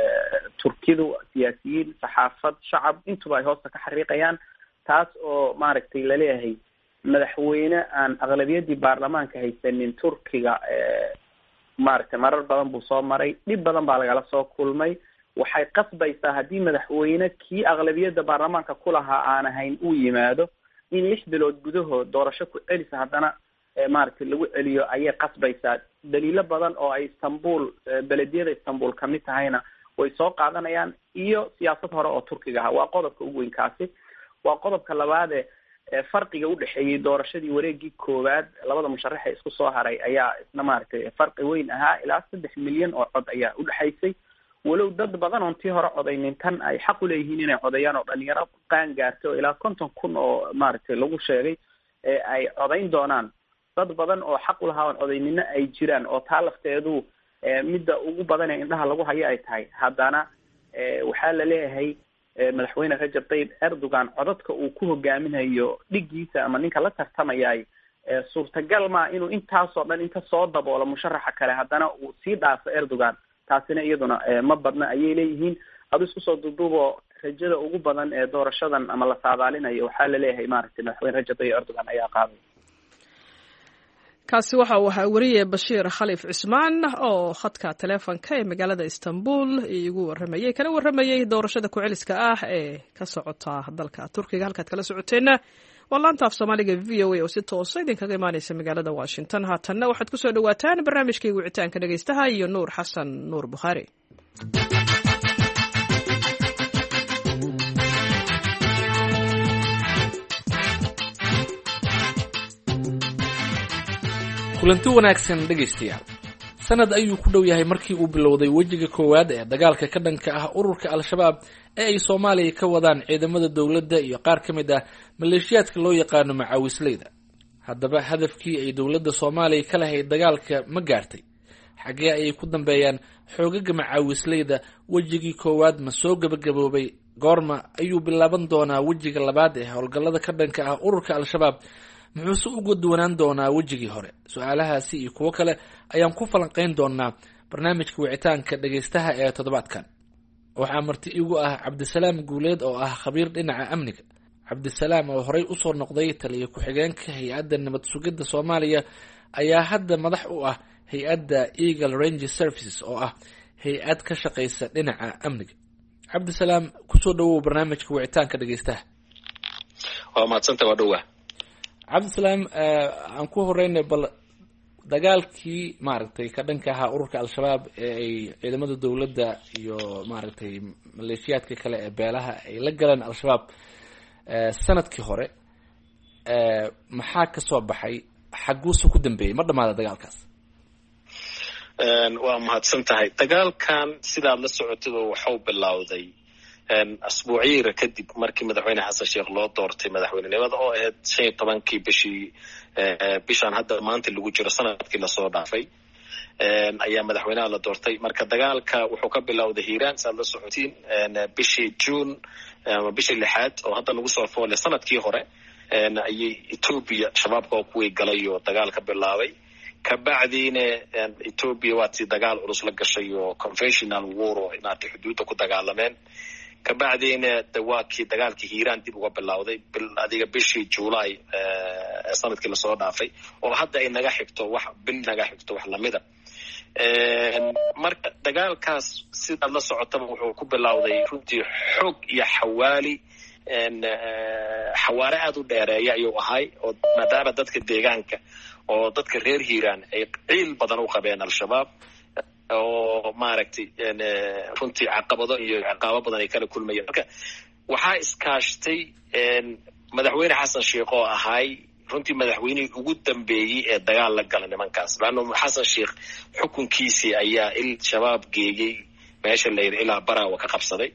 Turkidu, siyaasiyiin, saxaafad, shacab intuba ay hoosta ka xariiqayaan. taas oo maaragtay laleeyahay madaxweyne aan aqlabiyadii baarlamaanka haysanin Turkiga maaragtay marar badan buu soo maray, dhib badan baa lagala soo kulmay. waxay qasbaysaa haddii madaxweyne kii aqlabiyadda baarlamaanka ku lahaa aan ahayn uu yimaado in lix bilood gudahood doorasho ku celisa haddana maaragtay lagu celiyo ayay qasbaysaa. daliilo badan oo ay Istanbul belediyada Istanbul kamid tahayna way soo qaadanayaan iyo siyaasad hore oo Turkiga ah. waa qodobka ugu weyn kaasi. waa qodobka labaade farqiga u dhexeeyay doorashadii wareegii koowaad labada musharax ee isku soo haray ayaa isna maaragtay farqi weyn ahaa ilaa saddex milyan oo cod ayaa u dhexaysay. walow dad badan oon tii hore codaynin tan ay xaq u leeyihiin inay codeeyaan oo dhalinyaro qaan gaartay oo ilaa konton kun oo maaragtay lagu sheegay ee ay codayn doonaan, dad badan oo xaq u lahaa oon codaynina ay jiraan, oo taa lafteedu midda ugu badan ee indhaha lagu hayo ay tahay. haddana waxaa la leeyahay madaxweyne Rajab Tayyip Erdogan codadka uu ku hogaaminayo dhigiisa ama ninka la tartamayay suurtagal ma inuu intaasoo dhan inta soo daboolo musharaxa kale haddana uu sii dhaafo Erdogan. taasina iyaduna ma badna ayay leeyihiin. adu isku soo duuduubo rajada ugu badan ee doorashadan ama la saadaalinayo waxaa la leeyahay maaragtay madaxweyne Rajab Tayyip Erdogan ayaa qaaday. kaasi waxa uu ahaa wariye Bashiir Khaliif Cismaan oo khadka taleefanka ee magaalada Istanbul igu waramayay kana waramayay doorashada ku celiska ah ee ka socota dalka Turkiga. halkaad kala socoteena waa laanta af Soomaaliga V O A oo si toos ah idinkaga imaanaysa magaalada Washington. haatanna waxaad ku soo dhawaataan barnaamijkii wicitaanka dhageystaha iyo Nuur Xasan Nuur Bukhari. kulanti wanaagsan dhegaystayaal. sanad ayuu ku dhow yahay markii uu bilowday wejiga koowaad ee dagaalka ka dhanka ah ururka al-shabaab ee ay Soomaaliya ka wadaan ciidamada dowladda iyo qaar ka mid ah maleeshiyaadka loo yaqaano macaawisleyda. haddaba hadafkii ay dowladda Soomaaliya ka lahayd dagaalka ma gaartay? xagee ayay ku dambeeyaan xoogaga macaawisleyda? wejigii koowaad ma soo gabagaboobay? goorma ayuu bilaaban doonaa wejiga labaad ee howlgallada ka dhanka ah ururka al-shabaab? muxuuse uga duwanaan doonaa wejigii hore? su-aalahaasi iyo kuwo kale ayaan ku falanqayn doonaa barnaamijka wicitaanka dhagaystaha ee toddobaadkan. waxaa marti igu ah Cabdisalaam Guuleed oo ah khabiir dhinaca amniga. Cabdisalaam oo horey usoo noqday taliye ku-xigeenka hay-adda nabad sugidda Soomaaliya ayaa hadda madax u ah hay-adda Eagle Range Services oo ah hay-ad ka shaqaysa dhinaca amniga. Cabdisalaam, kusoo dhawow barnaamijka wicitaanka dhagaystaha. waa mahadsantahay, waa dhowaa. Cabdisalaam, aan ku horeynay bal dagaalkii maaragtay ka dhanka ahaa ururka al-shabaab ee ay ciidamada dowladda iyo maaragtay maleeshiyaadka kale ee beelaha ay la galeen al-shabaab sanadkii hore, maxaa ka soo baxay? xaguusa ku dambeeyey? ma dhamaada dagaalkaas? waa mahadsan tahay. dagaalkan sidaad la socotida waxuu bilowday asbuuciira kadib markii madaxweyne xasan sheekh loo doortay madaxweynenimada oo ahayd shan iyo tobankii bishii bishaan hadda maanta lagu jiro sanadkii lasoo dhaafay ayaa madaxweynaha la doortay. marka dagaalka wuxuu ka bilowday hiiraan saad la socotiin bishii June ama bishii lixaad oo hadda lagu soo foolay sanadkii hore ayay Ethiopia shabaabka oo kuwii galay oo dagaal ka bilaabay. kabacdiina Ethiopia waa tii dagaal culus la gashay oo conventional war oo inaatay xuduudda ku dagaalameen. kabacdiina dawaakii dagaalkii hiiraan dib uga bilowday bil adiga bishii July sanadkii lasoo dhaafay oo hadda ay naga xigto wax bil naga xigto wax lamida. marka dagaalkaas sidaad la socotaba wuxuu ku bilowday runtii xoog iyo xawaali xawaare aad u dheereeya ayuu ahay oo maadaama dadka deegaanka oo dadka reer hiiraan ay ciil badan u qabeen al-shabaab oo maaragtay runtii caqabado iyo ciqaabo badan ay kala kulmayeen. marka waxaa iskaashtay madaxweyne xasan sheekh oo ahay runtii madaxweynihii ugu dambeeyey ee dagaal la gala nimankaas. laanno xasan sheekh xukunkiisii ayaa il shabaab geeyey meesha la yidhi ilaa baraawa ka qabsaday.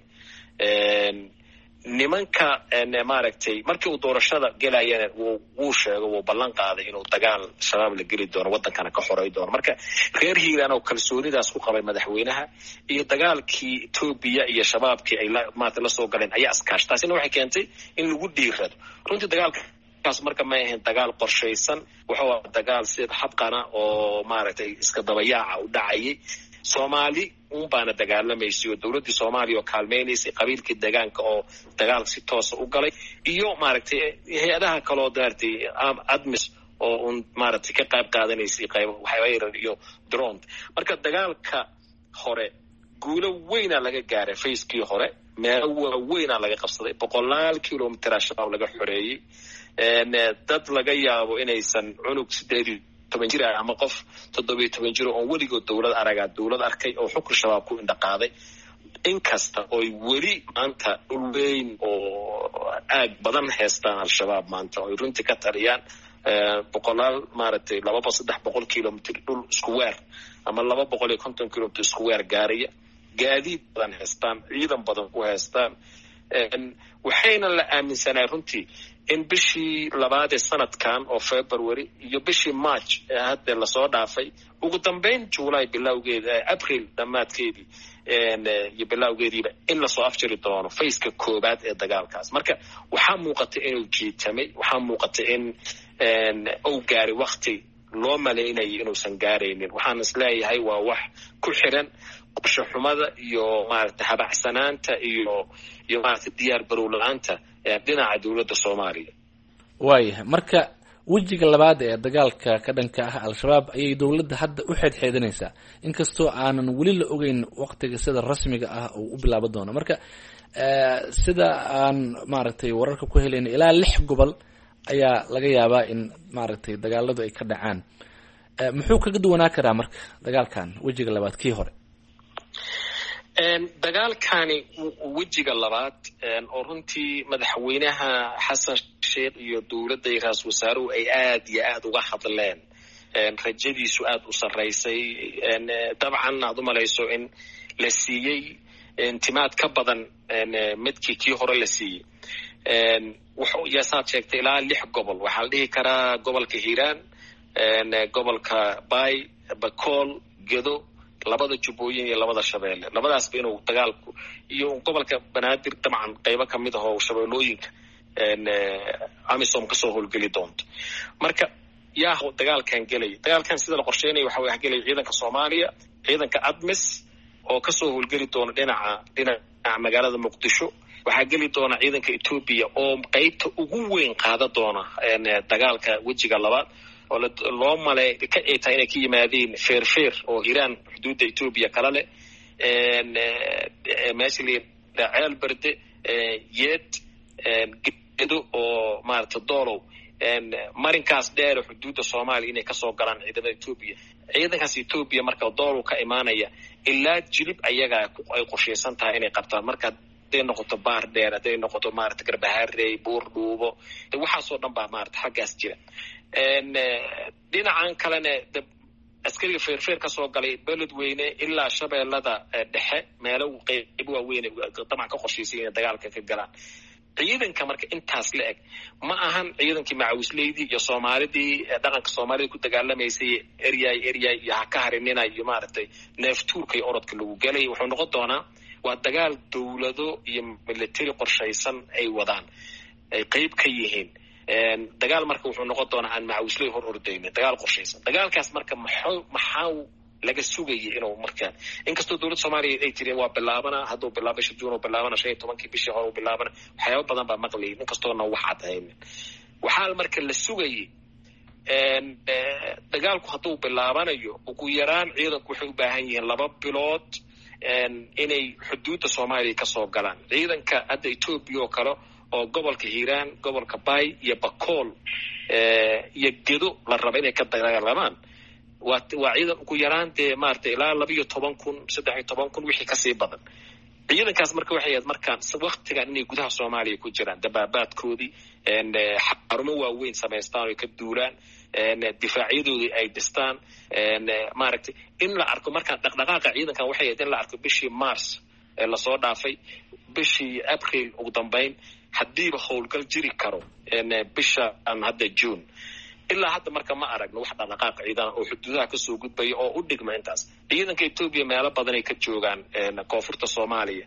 nimanka maaragtay markii uu doorashada gelayana wuu sheego wuu ballan qaaday inuu dagaal shabaab la geli doono wadankana ka xoray doono. marka reer hiiraan oo kalsoonidaas ku qabay madaxweynaha iyo dagaalkii Ethiopia iyo shabaabkii ay maanta la soo galeen ayaa iskaash. taasina waxay keentay in lagu dhiirado. runtii dagaalkaas marka ma ahayn dagaal qorshaysan, wuxuu ahaa dagaal sida xabqana oo maaragtay iska dabayaaca u dhacayay. Soomaali un baana dagaalamaysay oo dowladdii Soomaaliya oo kaalmeynaysay, qabiilkii deegaanka oo dagaal si toosa u galay iyo maaragtay hay-adaha kaloo maaragtay admis oo un maaragtay ka qayb qaadanaysay qayb waxyaabaha iyo drone. marka dagaalka hore guulo weyna laga gaaray fayskii hore, meelo waaweynaa laga qabsaday, boqolaal kilomitir shabaab laga xoreeyey. dad laga yaabo inaysan cunug sideed toban jir ah ama qof toddoba iyo toban jir oo weligood dowlad aragaa dowlad arkay oo xukun shabaab ku indhaqaaday. inkasta oo weli maanta dhul weyn oo aag badan haystaan al-shabaab maanta oo runtii ka taliyaan boqolaal maaragtay laba saddex boqol kilomitir dhul isku weer ama laba boqol iyo konton kilomitir isku weer gaaraya gaadiid badan haystaan ciidan badan ku haystaan waxayna la aaminsanaa runtii in bishii labaad ee sanadkan oo February iyo bishii March ee hadda la soo dhaafay ugu dambeyn July bilowgeeda April dhamaadkeedii iyo bilowgeediiba in la soo afjiri doono fayska koobaad ee dagaalkaas marka waxaa muuqata inuu jiitamay waxaa muuqata in uu gaaray waqti loo maleynayay inuusan gaaraynin waxaan isleeyahay waa wax ku xiran qorshe xumada iyo maaragtay habacsanaanta iyo iyo maaragtay diyaar garow la'aanta dhinaca dowladda Soomaaliya waayahay marka wejiga labaad ee dagaalka ka dhanka ah al-shabaab ayay dowladda hadda u xeedxeedanaysaa inkastoo aanan weli la ogeyn waqtiga sida rasmiga ah uu u bilaabo doono marka sida aan maaragtay wararka ku helayna ilaa lix gobol ayaa laga yaabaa in maaragtay dagaaladu ay ka dhacaan muxuu kaga duwanaa karaa marka dagaalkan wejiga labaad kii hore dagaalkani wejiga labaad oo runtii madaxweynaha xasan sheekh iyo dowladda ra'iisul wasaaruhu ay aad iyo aad uga hadleen rajadiisu aad u sareysay dabcan aad u malayso in la siiyey intimaad ka badan midkii kii hore la siiyey wuxuu yaasaad sheegtay ilaa lix gobol waxaa la dhihi karaa gobolka Hiiraan gobolka Bay Bakool Gedo labada Jubbooyin iyo labada Shabeelle labadaas ba inuu dagaalku iyo gobolka Banaadir dabcan qaybo kamid ah oo shabeellooyinka een amisom ka soo howlgeli doonto marka yaa dagaalkan galay dagaalkan sida la qorsheenay waxa uu galay ciidanka Soomaaliya ciidanka ADMIS oo ka soo howlgeli doona dhinaca dhinaca magaalada Muqdisho waxaa geli doona ciidanka Ethiopia oo qaybta ugu weyn qaada doona een dagaalka wejiga labaad oo loo malay ka ay tahay inay ka yimaadeen feerfeer oo Iran xuduudda Ethiopia kala leh een meeshii Ceel Berde Yeed Gedo oo maarta doolow een marinkaas dheer xuduudda Soomaaliya inay ka soo galaan ciidamada Ethiopia ciidankaas Ethiopia marka doolow ka imaanaya ilaa jilib ayaga ay qorsheysan tahay inay qabtaan marka day noqoto baar dheer day noqoto maarta Garbaharey Buur Dhuubo waxa soo dhan baa maarta xaggaas jira een dhinacan kalena askariga feerfeer ka soo galay beledweyne ilaa Shabeellada dhexe meelo qayb waaweyn dabcan ka qorsheysay inay dagaalka ka galaan ciidanka marka intaas la eg ma ahan ciidankii macawisleydii iyo Soomaalidii dhaqanka Soomaalida ku dagaalamaysay area area iyo ha ka harinina iyo maartay neeftuurka iyo orodka lagu galay wuxuu noqon doonaa waa dagaal dawlado iyo military qorshaysan ay wadaan ay qayb ka yihiin een dagaal marka wuxuu noqon doonaa aan macawisley hor ordayna dagaal qorshaysan dagaalkaas marka maxaa maxaa laga sugayay inuu markaan inkastoo dowladda Soomaaliya ay tireen waa bilaabana haduu bilaabay Juun oo bilaabana shan iyo tobankii bishii hore oo bilaabana waxyaabo badan baa maqlay inkastoo na wax cadayn waxa marka la sugayay een dagaalku haduu bilaabanayo ugu yaraan ciidanku waxay u baahan yihiin laba bilood een inay xuduudda Soomaaliya ka soo galaan ciidanka hadda Ethiopia oo kale oo gobolka Hiiraan gobolka Bay iyo Bakool ee iyo Gedo la rabo inay ka dagaalamaan waa waa ciidan ugu yaraan dee maartay ilaa laba iyo toban kun saddex iyo toban kun wixii ka sii badan ciidankaas marka waxay aad markaan waqtigan inay gudaha Soomaaliya ku jiraan dabaabaadkoodii een xarumo waaweyn sameystaan oo ka duulaan een difaaciyadoodii ay dhistaan een maartay in la arko markaan dhaqdhaqaaqa ciidankan waxay aad in la arko bishii Mars ee la soo dhaafay bishii April ugu dambeyn hadiiba howlgal jiri karo een bisha aan hadda June ilaa hadda marka ma aragno wax dhaqdhaqaaq ciidan oo xuduudaha ka soo gudbay oo u dhigma intaas ciidanka Ethiopia meelo badan ay ka joogaan een koonfurta Soomaaliya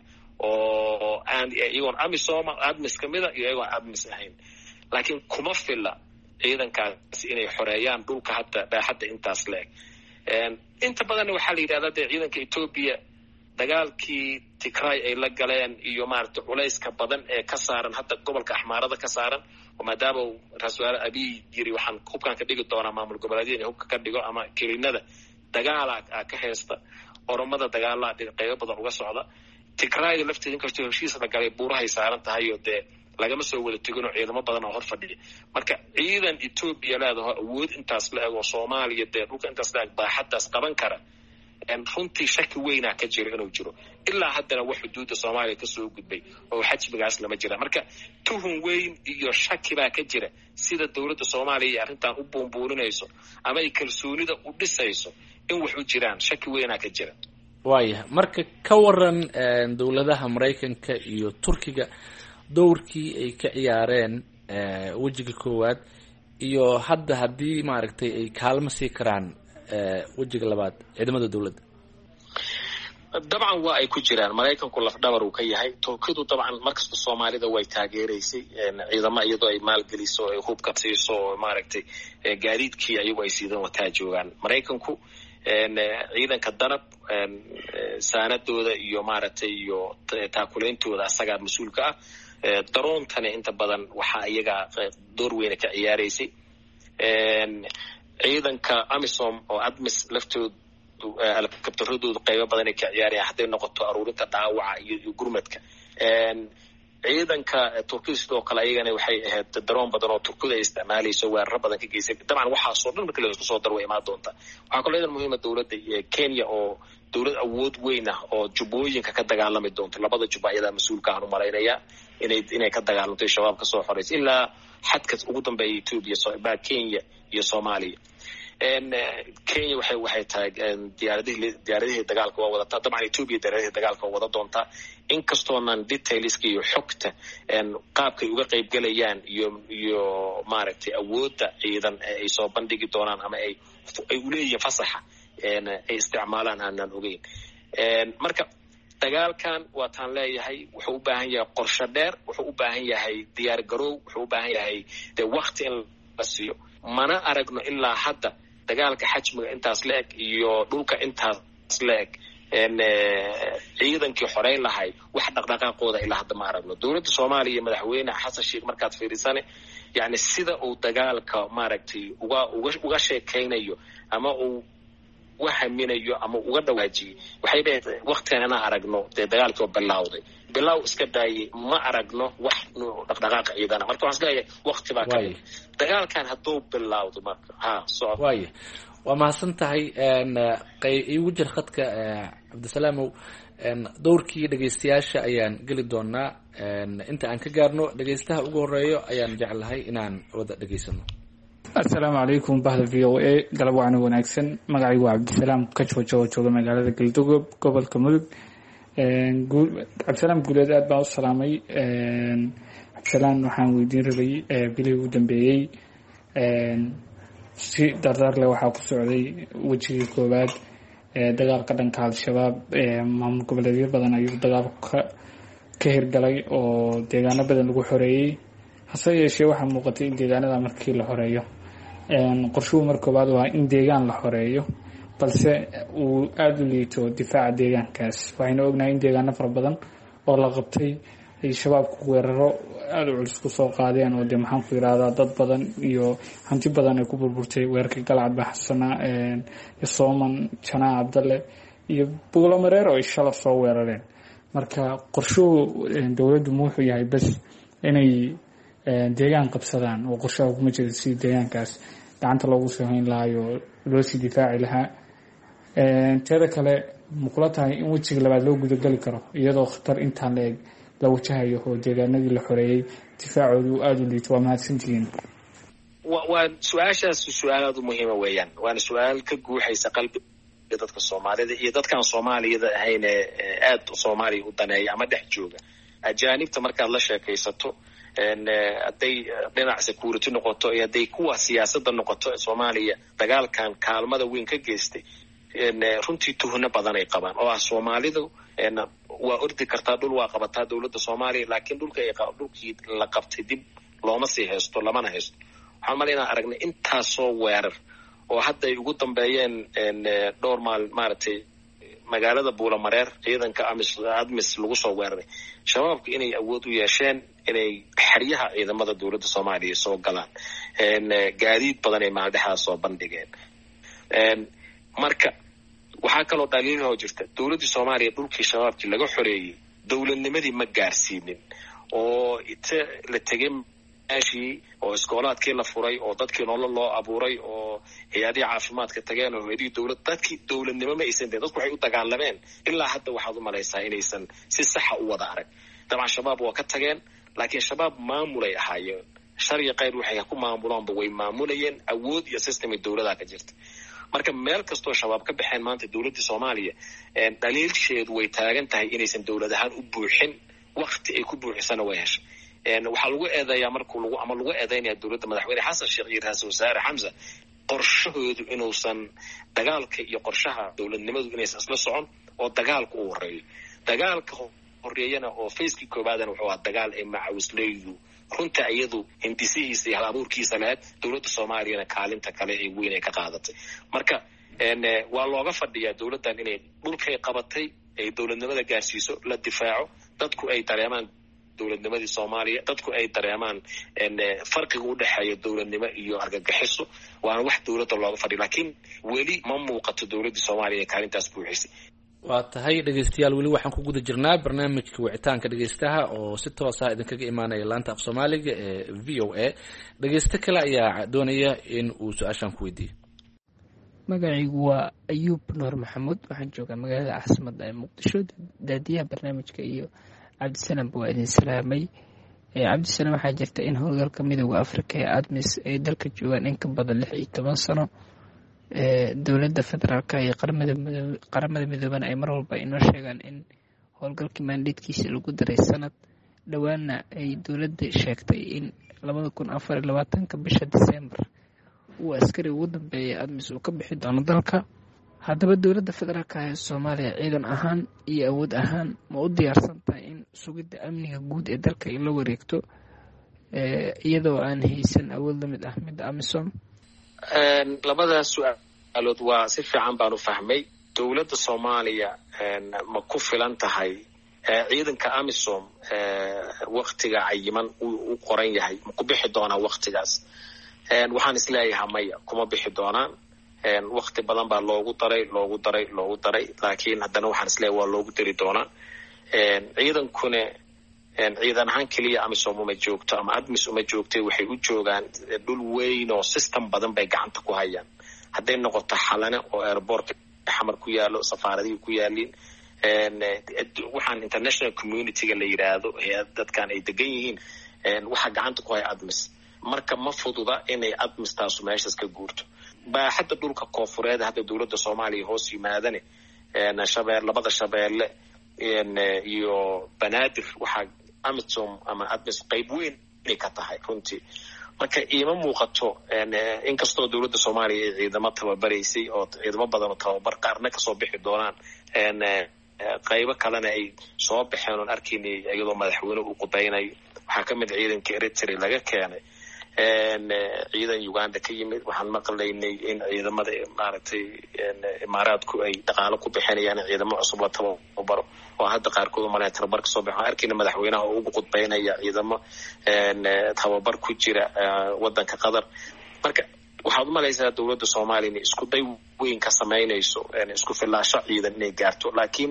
oo aan iyagoon amisom ADMIS kamida iyo iyagoon ADMIS ahayn laakiin kuma filla ciidankaas inay xoreeyaan dhulka hadda baaxadda intaas leeg een inta badan waxa la yiraahdaa ciidanka Ethiopia dagaalkii Tigray ay la galeen iyo maarta culayska badan ee ka saaran hadda gobolka Axmaarada ka saaran ومادام رسول أبي يري وحن كوب كان كديق الدورة مع الجبلادين هو كديقه أما كلينا دجالة كهستا ورمضة دجالة قيادة بدر وقصة تكراي لفت يمكن تشوف شيء سنقال بورها يسارن تهيو ده لقى مسوي التجنو عيدا ما بدنا هرف دي مركا عيدا إثيوبيا لا ده وود أنت أصلها وصوماليا ده روك أنت أصلها بحد أصلا كره أن runtii shaki weyn ka jiro inuu jiro ilaa haddana wax xuduudda Soomaaliya ka soo gudbay oo xajbigaas lama jira marka tuhun weyn iyo shaki baa ka jira sida dawladda Soomaaliya arrintan u boomboonayso ama ay kalsoonida u dhisayso in wax u jiraan shaki weyn ka jira waaya marka ka waran dowladaha Mareykanka iyo Turkiga dowrkii ay ka ciyaareen wajiga koowaad iyo hadda haddii maaragtay ay kaalmo sii karaan wajiga labaad ciidamada dowladda. dabcan waa ay ku jiraan Mareykanku laf dhabar uu ka yahay. Turkidu dabcan markasta Soomaalida way taageeraysay ciidamo iyadoo ay maalgeliso ay hubka siiso maaragtay gaadiidkii ayagu ay siidan wataa joogaan. Mareykanku ciidanka danab saanadooda iyo maaragtay iyo taakuleentooda asaga mas'uulka ah. daroontana inta badan waxa iyaga door weyn ka ciyaaraysay. ciidanka AMISOM oo ADMIS laftooda alkabtaradooda qaybo badan ay ka ciyaarayaan hadday noqoto aruurinta dhaawaca iyo gurmadka. ciidanka Turkiga sidoo kale ayagana waxay ahayd daroon badan oo Turkiga ay isticmaalayso weerar badan ka geysay. dabcan waxa soo dhan markii la isku soo daro way imaan doonta. waxa kale oo muhiim ah dowladda Kenya oo dowlad awood weyn ah oo jubbooyinka ka dagaalami doonto. labada jubba ayada mas'uulka ah u maleynaya inay inay ka dagaalanto shabaab ka soo xoreysay ilaa xadka ugu dambeeyay Ethiopia soo baa Kenya iyo Soomaaliya. en Kenya waxay waxay tahay diyaaradaha diyaaradaha dagaalka waa wadata. dabcan Ethiopia diyaaradaha dagaalka waa wada doonta inkastoo aan detailska iyo xogta en qaabka ay uga qayb galayaan iyo iyo maaragtay awoodda ciidan ay soo bandhigi doonaan ama ay ay u leeyihiin fasaxa en ay isticmaalaan aanan ogeyn. en marka dagaalkan waa taan leeyahay wuxuu u baahan yahay qorshe dheer, wuxuu u baahan yahay diyaar garow, wuxuu u baahan yahay de waqti in la siiyo. mana aragno ilaa hadda dagaalka xajmiga intaas la eg iyo dhulka intaas la eg en ciidankii xoreyn lahay wax dhaqdhaqaaqooda ilaa hadda ma aragno. dowladda Soomaaliya madaxweyne Xasan Sheikh markaad fiirisane yani sida uu dagaalka maaragtay uga uga sheekeynayo ama uu wahaminayo ama uga dhawaajiyay waxay leedahay waqtigan ana aragno dee dagaalkii oo bilowday bilow iska daayay ma aragno wax dhaqdhaqaaq ciidana. marka waxaan isleeyahay waqti baa ka mid dagaalkan hadduu bilowdo marka ha soo waaya waa mahadsan tahay. igu jir khadka Cabdisalaam dowrkii dhegeystayaasha ayaan geli doonaa. inta aan ka gaarno dhegeystaha ugu horeeyo ayaan jeclahay inaan wada dhegeysano. asalaamu calaykum bahda v o a galab wacna wanaagsan. magacaygu waa Cabdisalaam Kajoojo oo jooga magaalada Galdogob gobolka Mudug. Cabdisalaam guuleed aad baan u salaamay. Cabdisalaam waxaan weydiin rabay bilihii ugu dambeeyey si dardar leh waxaa ku socday wejigii koowaad dagaalka dhanka al-shabaab. maamul goboleedyo badan ayuu dagaalka ka hirgalay oo deegaano badan lagu xoreeyey. hase yeeshee waxaa muuqatay in deegaanada markii la xoreeyo qorshuhu mar koobaad waa in deegaan la xoreeyo balse uu aada u liito difaaca deegaankaas. waxaynu ognahay in deegaano fara badan oo la qabtay ay shabaabku weeraro aada u culus ku soo qaadeen oo dee maxaan ku yidhahdaa dad badan iyo hanti badan ay ku burburtay. weerarkii Galcad Baxsana iyo Sooman Janaa Cabdalle iyo Buulo Mareer oo ay shala soo weerareen. marka qorshuhu dowladdu wuxuu yahay bas inay deegaan qabsadaan oo qorshaha kuma jiro si deegaankaas gacanta loogu soo hayn lahaa iyo loo sii difaaci lahaa. teeda kale ma kula tahay in wejiga labaad loo gudagali karo iyadoo khatar intaan la eg la wajahayo oo deegaanadii la xoreeyey difaacoodu aada u liito? waa mahadsantihiin. waa su-aashaas su-aal aada u muhiima weeyaan. waana su-aal ka guuxaysa qalbiga dadka Soomaalida iyo dadkaan Soomaaliyada ahayn ee aada Soomaaliya u daneeya ama dhex jooga. ajaanibta markaad la sheekaysato hadday dhinac security noqoto iyo hadday kuwa siyaasadda noqoto ee Soomaaliya dagaalkan kaalmada weyn ka geystay runtii tuhno badan ay qabaan oo ah Soomaalidu waa ordi kartaa dhul waa qabataa dowladda Soomaaliya laakiin dhulka ay dhulkii la qabtay dib looma sii haysto lamana haysto. waxaan maleynayaa aragnay intaasoo weerar oo hadda ay ugu dambeeyeen dhowr maal maaragtay magaalada Buulo Mareer ciidanka AMIS ADMIS lagu soo weeraray. shabaabku inay awood u yeesheen inay xeryaha ciidamada dowladda Soomaaliya soo galaan gaadiid badan ay maaldhaxaas soo bandhigeen. marka waxaa kaloo dhaliilahoo jirta dowladda Soomaaliya dhulkii shabaabkii laga xoreeyey dowladnimadii ma gaarsiinin oo inta la tegay meeshii oo iskoolaadkii la furay oo dadkii nolol loo abuuray oo hay-adihii caafimaadka tageen oo hay-adihii dowlad dadkii dowladnimo ma aysan deen. dadku waxay u dagaalameen ilaa hadda waxaad u malaysaa inaysan si saxa u wada arag. dabcan shabaab waa ka tageen laakiin shabaab maamulay ahaayeen. shar iyo qayr waxay ku maamulaanba way maamulayeen awood iyo system dowlada ka jirta. marka meel kastoo shabaab ka baxeen maanta dowladda soomaaliya dhaliilsheedu way taagan tahay inaysan dowlad ahaan u buuxin wakti ay ku buuxisana way heshay waxaa lagu eedeeyaa markuu lagu ama lagu eedeynaya dowladda madaxweyne xasan sheekh iyo ra-iisul wasaare xamse qorshahoodu inuusan dagaalka iyo qorshaha dowladnimadu inaysan isla socon oo dagaalka u horeeyo dagaalka horeeyana oo facekii koobaadana wuxuu ahaa dagaal ay macawisleydu runta iyadu hindisihiisa iyo hal abuurkiisa lahayd dowladda soomaaliyana kaalinta kale ee weyn ay ka qaadatay marka waa looga fadhiyaa dowladdan inay dhulkay qabatay ay dowladnimada gaarsiiso la difaaco dadku ay dareemaan dowladnimadii soomaaliya dadku ay dareemaan farqiga u dhexeeya dowladnimo iyo argagixiso waana wax dowladda looga fadhiya laakiin weli ma muuqato dowladdii soomaaliya ee kaalintaas buuxisay waa tahay dhegeystayaal weli waxaan ku guda jirnaa barnaamijka wicitaanka dhegeystaha oo si toosa idinkaga imaanaya laanta af soomaaliga ee v o a dhegeysto kale ayaa doonaya in uu su-aashaan ku weydiiyo magacaygu waa ayuub nuur maxamuud waxaan joogaa magaalada caasimadda ee muqdisho daadiyaha barnaamijka iyo cabdisalaamba waa idin salaamay cabdisalaam waxaa jirta in howlgalka midooda africa ee admis ay dalka joogaan in ka badan lix iyo toban sano dowladda federaalka iyo qaramada midoobana ay mar walba inoo sheegaan in howlgalkii maandheedkiisa lagu daray sanad dhowaana ay dowladda sheegtay in labada kun afar iyo labaatanka bisha disembar uu askari ugu dambeeyay admis uu ka bixi doono dalka haddaba dowladda federaalka ee soomaaliya ciidan ahaan iyo awood ahaan ma u diyaarsan tahay in sugidda amniga guud ee dalka ay la wareegto iyadoo aan haysan awood lamid ah midda amisom labadaas su-aalood waa si fiican baan u fahmay dowladda soomaaliya ma ku filan tahay ciidanka amisom waktiga cayiman u qoran yahay ma ku bixi doonaa waktigaas waxaan isleeyahaa maya kuma bixi doonaan wakti badan baa loogu daray loogu daray loogu daray laakiin haddana waxaan isleeyahay waa loogu dari doonaa ciidankuna ciidan ahaan keliya amisom uma joogto ama admis uma joogtay waxay u joogaan dhul weyn oo system badan bay gacanta ku hayaan hadday noqoto xalane oo airbortka xamar ku yaalo safaaradihii ku yaaliin waxaan international communityga la yidhaahdo dadkan ay degan yihiin waxaa gacanta ku haya admis marka ma fududa inay admis taasu meeshaas ka guurto baaxadda dhulka koofureed hadda dowladda soomaaliya hoos yimaadane shabeel labada shabeelle iyo banaadir waxaa amisom ama admis qayb weyn inay ka tahay runtii marka iima muuqato inkastoo dowladda soomaaliya ay ciidamo tababaraysay oo ciidamo badan oo tababar qaarna kasoo bixi doonaan qaybo kalena ay soo baxeen oon arkaynay iyadoo madaxweyne uu qudaynayo waxaa ka mid ciidanka eritrea laga keenay ciidan uganda ka yimid waxaan maqlaynay in ciidamada maaragtay imaaraadku ay dhaqaalo ku bixinayaan ciidamo cusub la tababaro oo hadda qaarkood malay tababar ka soo baxo arkayna madaxweynaha oo ugu qudbaynaya ciidamo tababar ku jira wadanka qatar marka waxaad u malaysaa dowladda soomaaliya inay isku day weyn ka samaynayso isku filaasho ciidan inay gaarto laakiin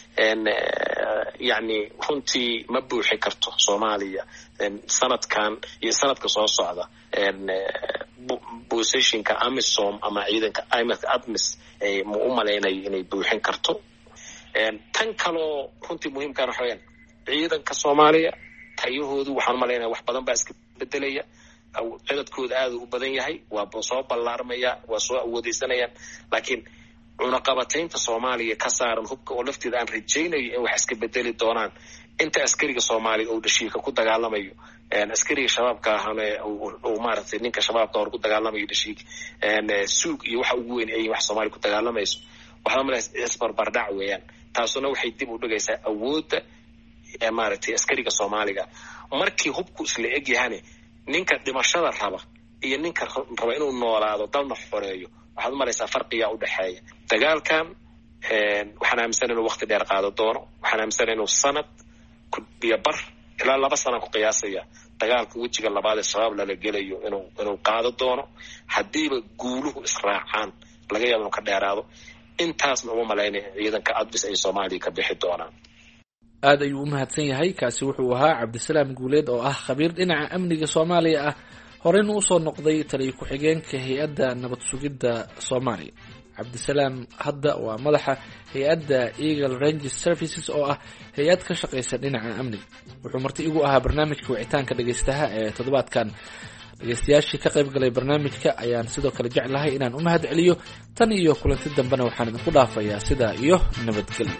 yacni runtii ma buuxi karto soomaaliya sanadkan iyo sanadka soo socda positionka amisom ama ciidanka admis ma u malaynayo inay buuxin karto tan kaloo runtii muhiimkan waxa weyaan ciidanka soomaaliya tayahoodu waxaan umalaynaya wax badan baa iska bedelaya ciidadkooda aada u badan yahay waa soo ballaarmaya waa soo awoodeysanayaan laakiin cunaqabataynta soomaaliya ka saaran hubka oo lafteeda aan rajaynayo in wax iska bedeli doonaan inta askariga soomaaliya uu dhashiika ku dagaalamayo askariga shabaabka ahana uu maaragtay ninka shabaabka hor ku dagaalamayo dhashiik suug iyo waxa ugu weyn ay wax soomaaliya ku dagaalamayso waxaa malaysa isbarbardhac weeyaan taasuna waxay dib u dhigaysaa awoodda maaragtay askariga soomaaliga markii hubku isla eg yahane ninka dhimashada raba iyo ninka raba inuu noolaado dalna xoreeyo waxaad u malaysaa farqiyaa u dhexeeya dagaalkan waxaan aaminsan inuu wakti dheer qaado doono waxaan aaminsan inuu sanad iyo bar ilaa laba sana ku qiyaasaya dagaalka wejiga labaad ee shabaab lala gelayo inuu inuu qaado doono haddiiba guuluhu israacaan laga yaabo inuu ka dheeraado intaasna uma malaynaya ciidanka admis ay soomaaliya ka bixi doonaan aada ayuu u mahadsan yahay kaasi wuxuu ahaa cabdisalaam guuleed oo ah khabiir dhinaca amniga soomaaliya ah horeyna usoo noqday taliyo ku-xigeenka hay-adda nabad sugidda soomaaliya cabdisalaam hadda waa madaxa hay-adda eagle range services oo ah hay-ad ka shaqaysa dhinaca amniga wuxuu marti igu ahaa barnaamijka wicitaanka dhegeystaha ee toddobaadkan dhegeystayaashii ka qayb galay barnaamijka ayaan sidoo kale jeclahay inaan u mahad celiyo tan iyo kulanti dambena waxaan idinku dhaafayaa sidaa iyo nabadgelyo.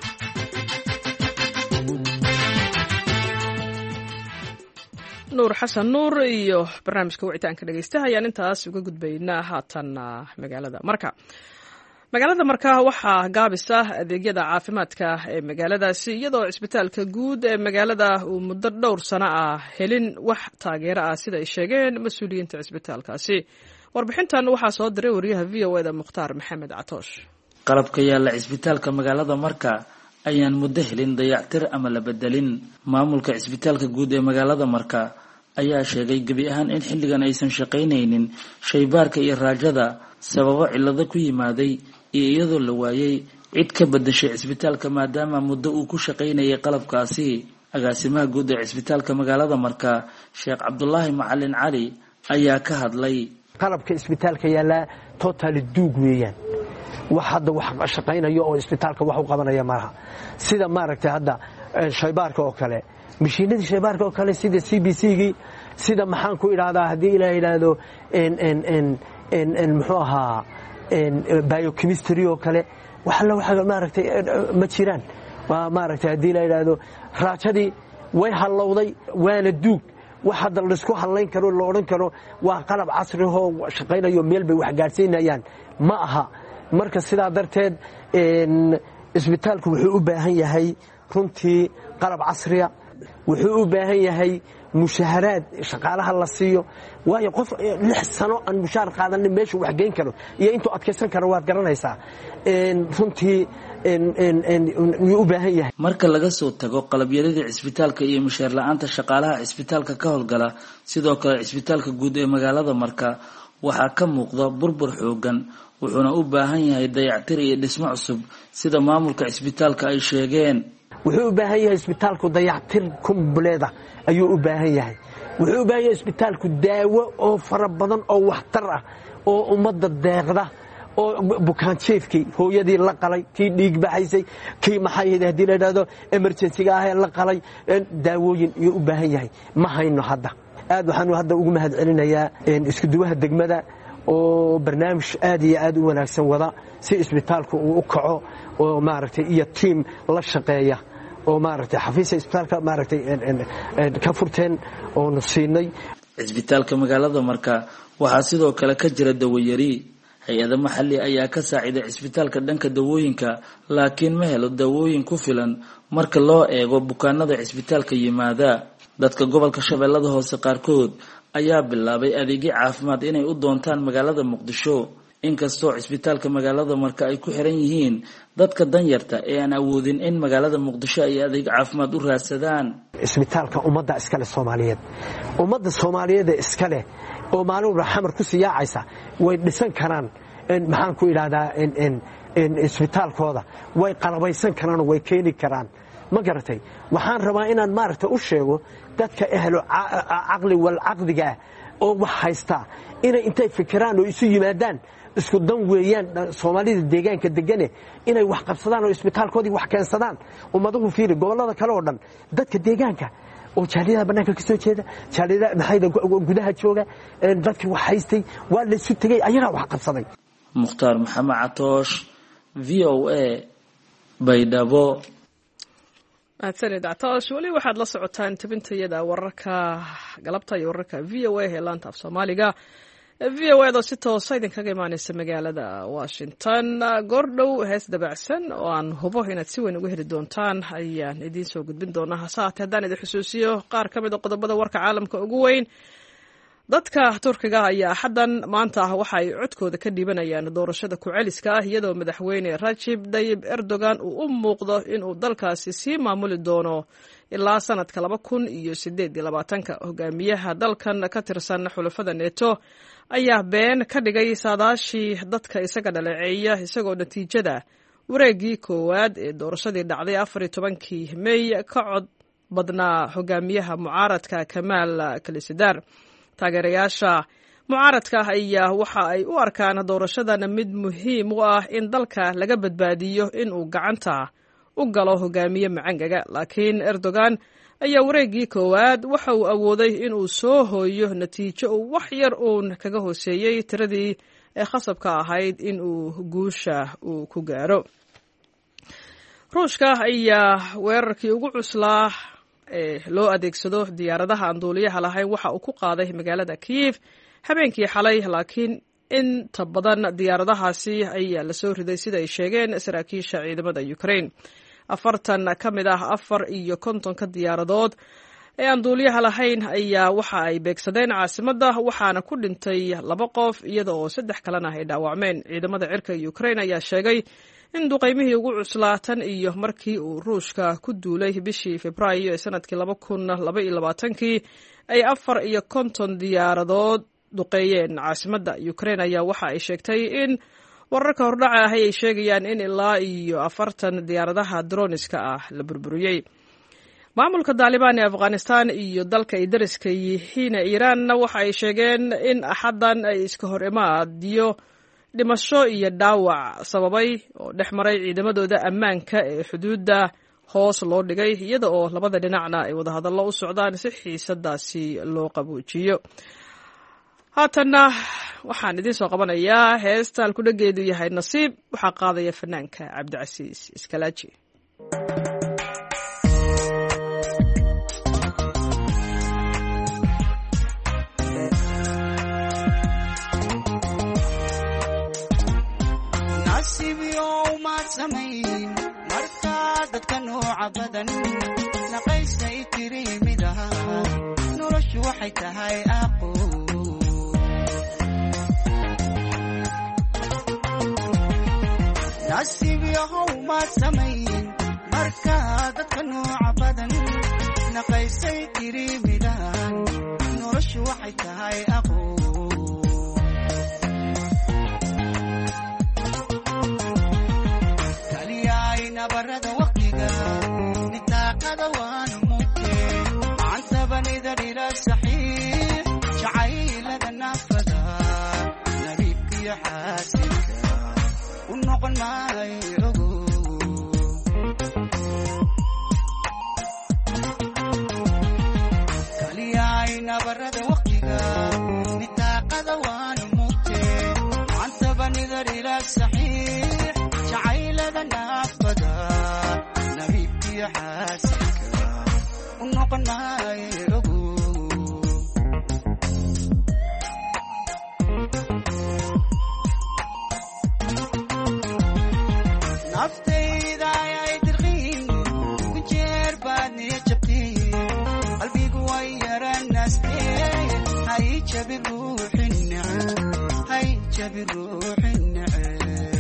nuur xasan nuur iyo barnaamijka wicitaanka dhegeystaha ayaan intaas uga gudbaynaa haatan magaalada marka magaalada marka waxaa gaabisa adeegyada caafimaadka ee magaaladaasi iyadoo cisbitaalka guud ee magaalada uu muddo dhowr sano ah helin wax taageero ah sida ay sheegeen mas-uuliyiinta cisbitaalkaasi. warbixintan waxaa soo diray wariyaha v o eda mukhtaar maxamed catoosh. qalabka yaalla cisbitaalka magaalada marka ayaan muddo helin dayactir ama la bedelin. maamulka cisbitaalka guud ee magaalada marka ayaa sheegay gebi ahaan in xilligan aysan shaqaynaynin shaybaarka iyo raajada sababo cillado ku yimaaday iyo iyadoo la waayay cid ka bedeshay cisbitaalka maadaama muddo uu ku shaqaynayay qalabkaasi. agaasimaha guud ee cisbitaalka magaalada marka sheekh cabdulaahi macalin cali ayaa ka hadlay. qalabka cisbitaalka yaallaa totally duug weeyaan, wax hadda wax shaqaynayo oo cisbitaalka wax u qabanaya maaha. sida maaragtay hadda shaybaarka oo kale, mashiinadii shaybaarka oo kale sida c b c-gii, sida maxaan ku idhaahdaa haddii ilaa idhaahdo muxuu ahaa biochemistry oo kale, wax alla waxa maaragtay ma jiraan. waa maaragtay haddii la idhaahdo raajadii way hallowday waana duug, wax hadda laisku hadlayn karo la odhan karo waa qalab casrihoo shaqaynayo meel bay wax gaadhsiinayaan ma aha. marka sidaa darteed cisbitaalku wuxuu u baahan yahay runtii qalab casriya, wuxuu u baahan yahay mushaharaad shaqaalaha la siiyo, waayo qof lix sano aan mushaar qaadanin meeshu wax geyn karo iyo intuu adkaysan karo waad garanaysaa. runtii wuu u baahan yahay. marka laga soo tago qalabyaladii cisbitaalka iyo mushaar la-aanta shaqaalaha cisbitaalka ka howlgala, sidoo kale cisbitaalka guud ee magaalada marka waxaa ka muuqda burbur xoogan, wuxuuna u baahan yahay dayactir iyo dhismo cusub sida maamulka cisbitaalka ay sheegeen. wuxuu u baahan yahay cisbitaalku dayactir kumbleeda ayuu u baahan yahay. wuxuu u baahan yahay cisbitaalku daawo oo fara badan oo waxtar ah oo ummadda deeqda, oo bukaanjeefkii hooyadii la qalay, kii dhiig baxaysay, kii maxay haddii la idhaahdo emergency-ga ahee la qalay, daawooyin ayuu u baahan yahay. ma hayno hadda. aad waxaanu hadda ugu mahad celinayaa iskuduwaha degmada oo barnaamij aad iyo aad u wanaagsan wada si isbitaalku uu u kaco, oo maaragtay iyo tiim la shaqeeya oo maaragtay xafiiska isbitaalka maaragtay ka furteen oonu siinay. cisbitaalka magaalada marka waxaa sidoo kale ka jira dawayari. hay-ada maxalli ayaa ka saaciday cisbitaalka dhanka dawooyinka, laakiin ma helo dawooyin ku filan marka loo eego bukaanada cisbitaalka yimaada. dadka gobolka shabeellada hoose qaarkood ayaa bilaabay adeegyo caafimaad inay u doontaan magaalada muqdisho, inkastoo cisbitaalka magaalada marka ay ku xiran yihiin dadka danyarta ee aan awoodin in magaalada muqdisho ay adeeg caafimaad u raadsadaan. cisbitaalka ummadda iskale Soomaaliyeed, ummadda Soomaaliyeed iskale oo maalin walba xamar ku siyaacaysa way dhisan karaan. maxaan ku idhaahdaa cisbitaalkooda way qalabaysan karaan oo way keeni karaan. ma garatay. waxaan rabaa inaan maaragtay u sheego dadka ehlo caqli wal caqdiga oo wax haysta inay intay fikiraan oo isu yimaadaan isku dan weeyaan Soomaalida deegaanka degane inay wax qabsadaan oo isbitaalkoodii wax keensadaan. ummadahu fiiri gobolada kale oo dhan dadka deegaanka oo jaaliyada banaanka ka soo jeeda, jaaliyada maxayda gudaha jooga, dadkii wax haystay waa la isu tagay ayaga wax qabsaday. mukhtaar maxamed catoosh, v o a, Baydhabo. mahadsanid catoosh. weli waxaad la socotaan tabintayada wararka galabta iyo wararka v o a ee laanta af soomaaliga. v o a da si toosa idinkaga imaaneysa magaalada Washington. goordhow hees dabacsan oo aan hubo inaad si weyn uga heli doontaan ayaan idiin soo gudbin doonaa. hase haatee haddaan idin xusuusiyo qaar ka mid a qodobada warka caalamka ugu weyn. dadka turkiga ayaa axaddan maanta ah waxa ay codkooda ka dhiibanayaan doorashada ku-celiska ah, iyadoo madaxweyne Rajab Tayyip Erdogan uu u muuqdo inuu dalkaasi sii maamuli doono ilaa sanadka laba kun iyo sideed iyo labaatanka. hogaamiyaha dalkan ka tirsan xulafada neto ayaa been ka dhigay saadaashii dadka isaga dhaleeceeya, isagoo natiijada wareegii koowaad ee doorashadii dhacday afar iyo tobankii May ka cod badnaa hogaamiyaha mucaaradka Kamaal Kılıçdaroğlu. taageerayaasha mucaaradka ayaa waxa ay u arkaan doorashadan mid muhiim u ah in dalka laga badbaadiyo in uu gacanta u galo hogaamiye macangaga, laakiin Erdogan ayaa wareeggii koowaad waxa uu awooday inuu soo hooyo natiijo uu wax yar uun kaga hooseeyey tiradii ee khasabka ahayd in uu guusha uu ku gaaro. ruushka ayaa weerarkii ugu cuslaa ee loo adeegsado diyaaradaha aan duuliyaha lahayn waxa uu ku qaaday magaalada Kyiv habeenkii xalay, laakiin inta badan diyaaradahaasi ayaa lasoo riday sida ay sheegeen saraakiisha ciidamada Ukraine. afartan ka mid ah afar iyo kontonka diyaaradood ee aan duuliyaha lahayn ayaa waxa ay beegsadeen caasimadda, waxaana ku dhintay laba qof iyada oo saddex kalena ay dhaawacmeen. ciidamada cirka Ukraine ayaa sheegay in duqaymihii ugu cuslaatan iyo markii uu ruushka ku duulay bishii Febraayo ee sanadkii laba kun laba iyo labaatankii ay afar iyo konton diyaaradood duqeeyeen caasimadda. Ukraine ayaa waxa ay sheegtay in wararka hordhaca ah ay sheegayaan in ilaa iyo afartan diyaaradaha droniska ah la burburiyey. maamulka Taliban ee Afghanistan iyo dalka ay dariska yihiin Iiraanna waxa ay sheegeen in axaddan ay iska hor imaadiyo dhimasho iyo dhaawac sababay oo dhex maray ciidamadooda ammaanka ee xuduudda hoos loo dhigay, iyada oo labada dhinacna ay wadahadallo u socdaan si xiisadaasi loo qaboojiyo. haatanna waxaan idiin soo qabanayaa heesta halkudhageedu yahay Nasiib, waxaa qaadaya fanaanka Cabdicasiis Iskalaaji. nasiib yowma samayn markaa dadka nooca badan naqaysay tiri midaha noloshu waxay tahay aqo nasiib yowma samayn markaa dadka nooca badan naqaysay tiri midaha noloshu waxay tahay aqo nabarada waqtiga nitaaqada waan mugte maanta banida dhira saxiix jacaylada naafada nabibkiyo xaasilka u noqon maayo ogo kaliyay nabarada waqtiga nitaaqada waan mugte maanta banida dhira saxiix jacaylada naafada nabibkiyo xaasilka u noqon maayo ogo naftayda ayay dirqiin ku jeer baad niya jabtiin qalbigu way yaranaastee hay jabi ruuxin neceb hay jabi ruuxin neceb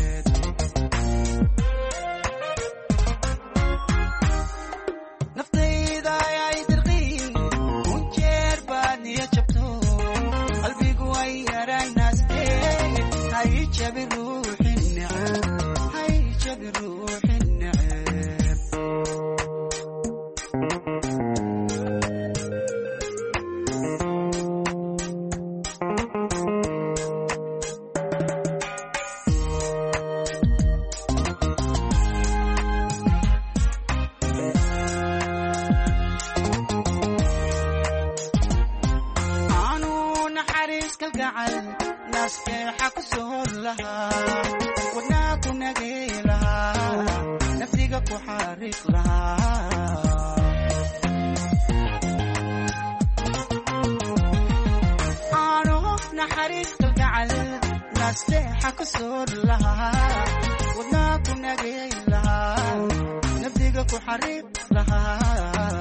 jabi ruuxin neceb hay jabi ruuxin neceb aanu naxariis kalgacal nasbeexa ku soo lahaa wadnaa ku nagay lahaa nafsiga ku xariiq lahaa aanu naxariis kalgacal nasbeexa ku soo lahaa wadnaa ku nagay lahaa nafsiga ku xariiq lahaa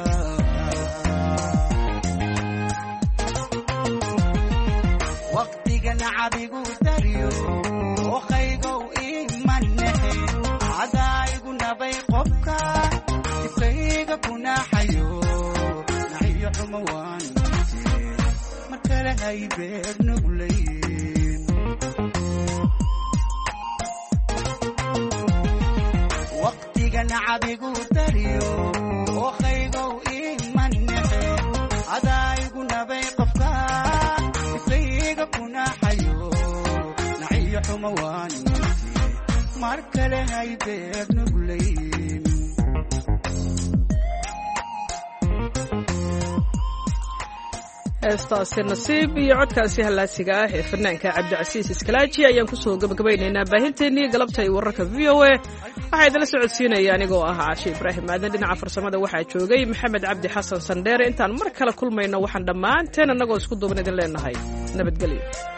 waqtiga nacabigu dariyo ookaygow imanehe cadaygu nabay qobka dibkayga ku naaxayo naxiyo xumo waan mute mar kale hay beer nuglayn waqtiga nacabigu dariyo ookaygow imanehe cadaygu nabay qobka naxiyo xumo waan mute mar kale hay beer nuglayn heestaasi nasiib iyo codkaasi hallaasiga ah ee fanaanka cabdicasiis iskalaaji ayaan kusoo gabagabaynaynaa baahinteennii galabta iyo wararka v o a waxaa idinla socodsiinaya anigoo ah caashe ibraahim aadan dhinaca farsamada waxaa joogay maxamed cabdi xasan sandheere intaan mar kale kulmayno waxaan dhammaanteen annagoo isku duuban idin leenahay nabadgelyo.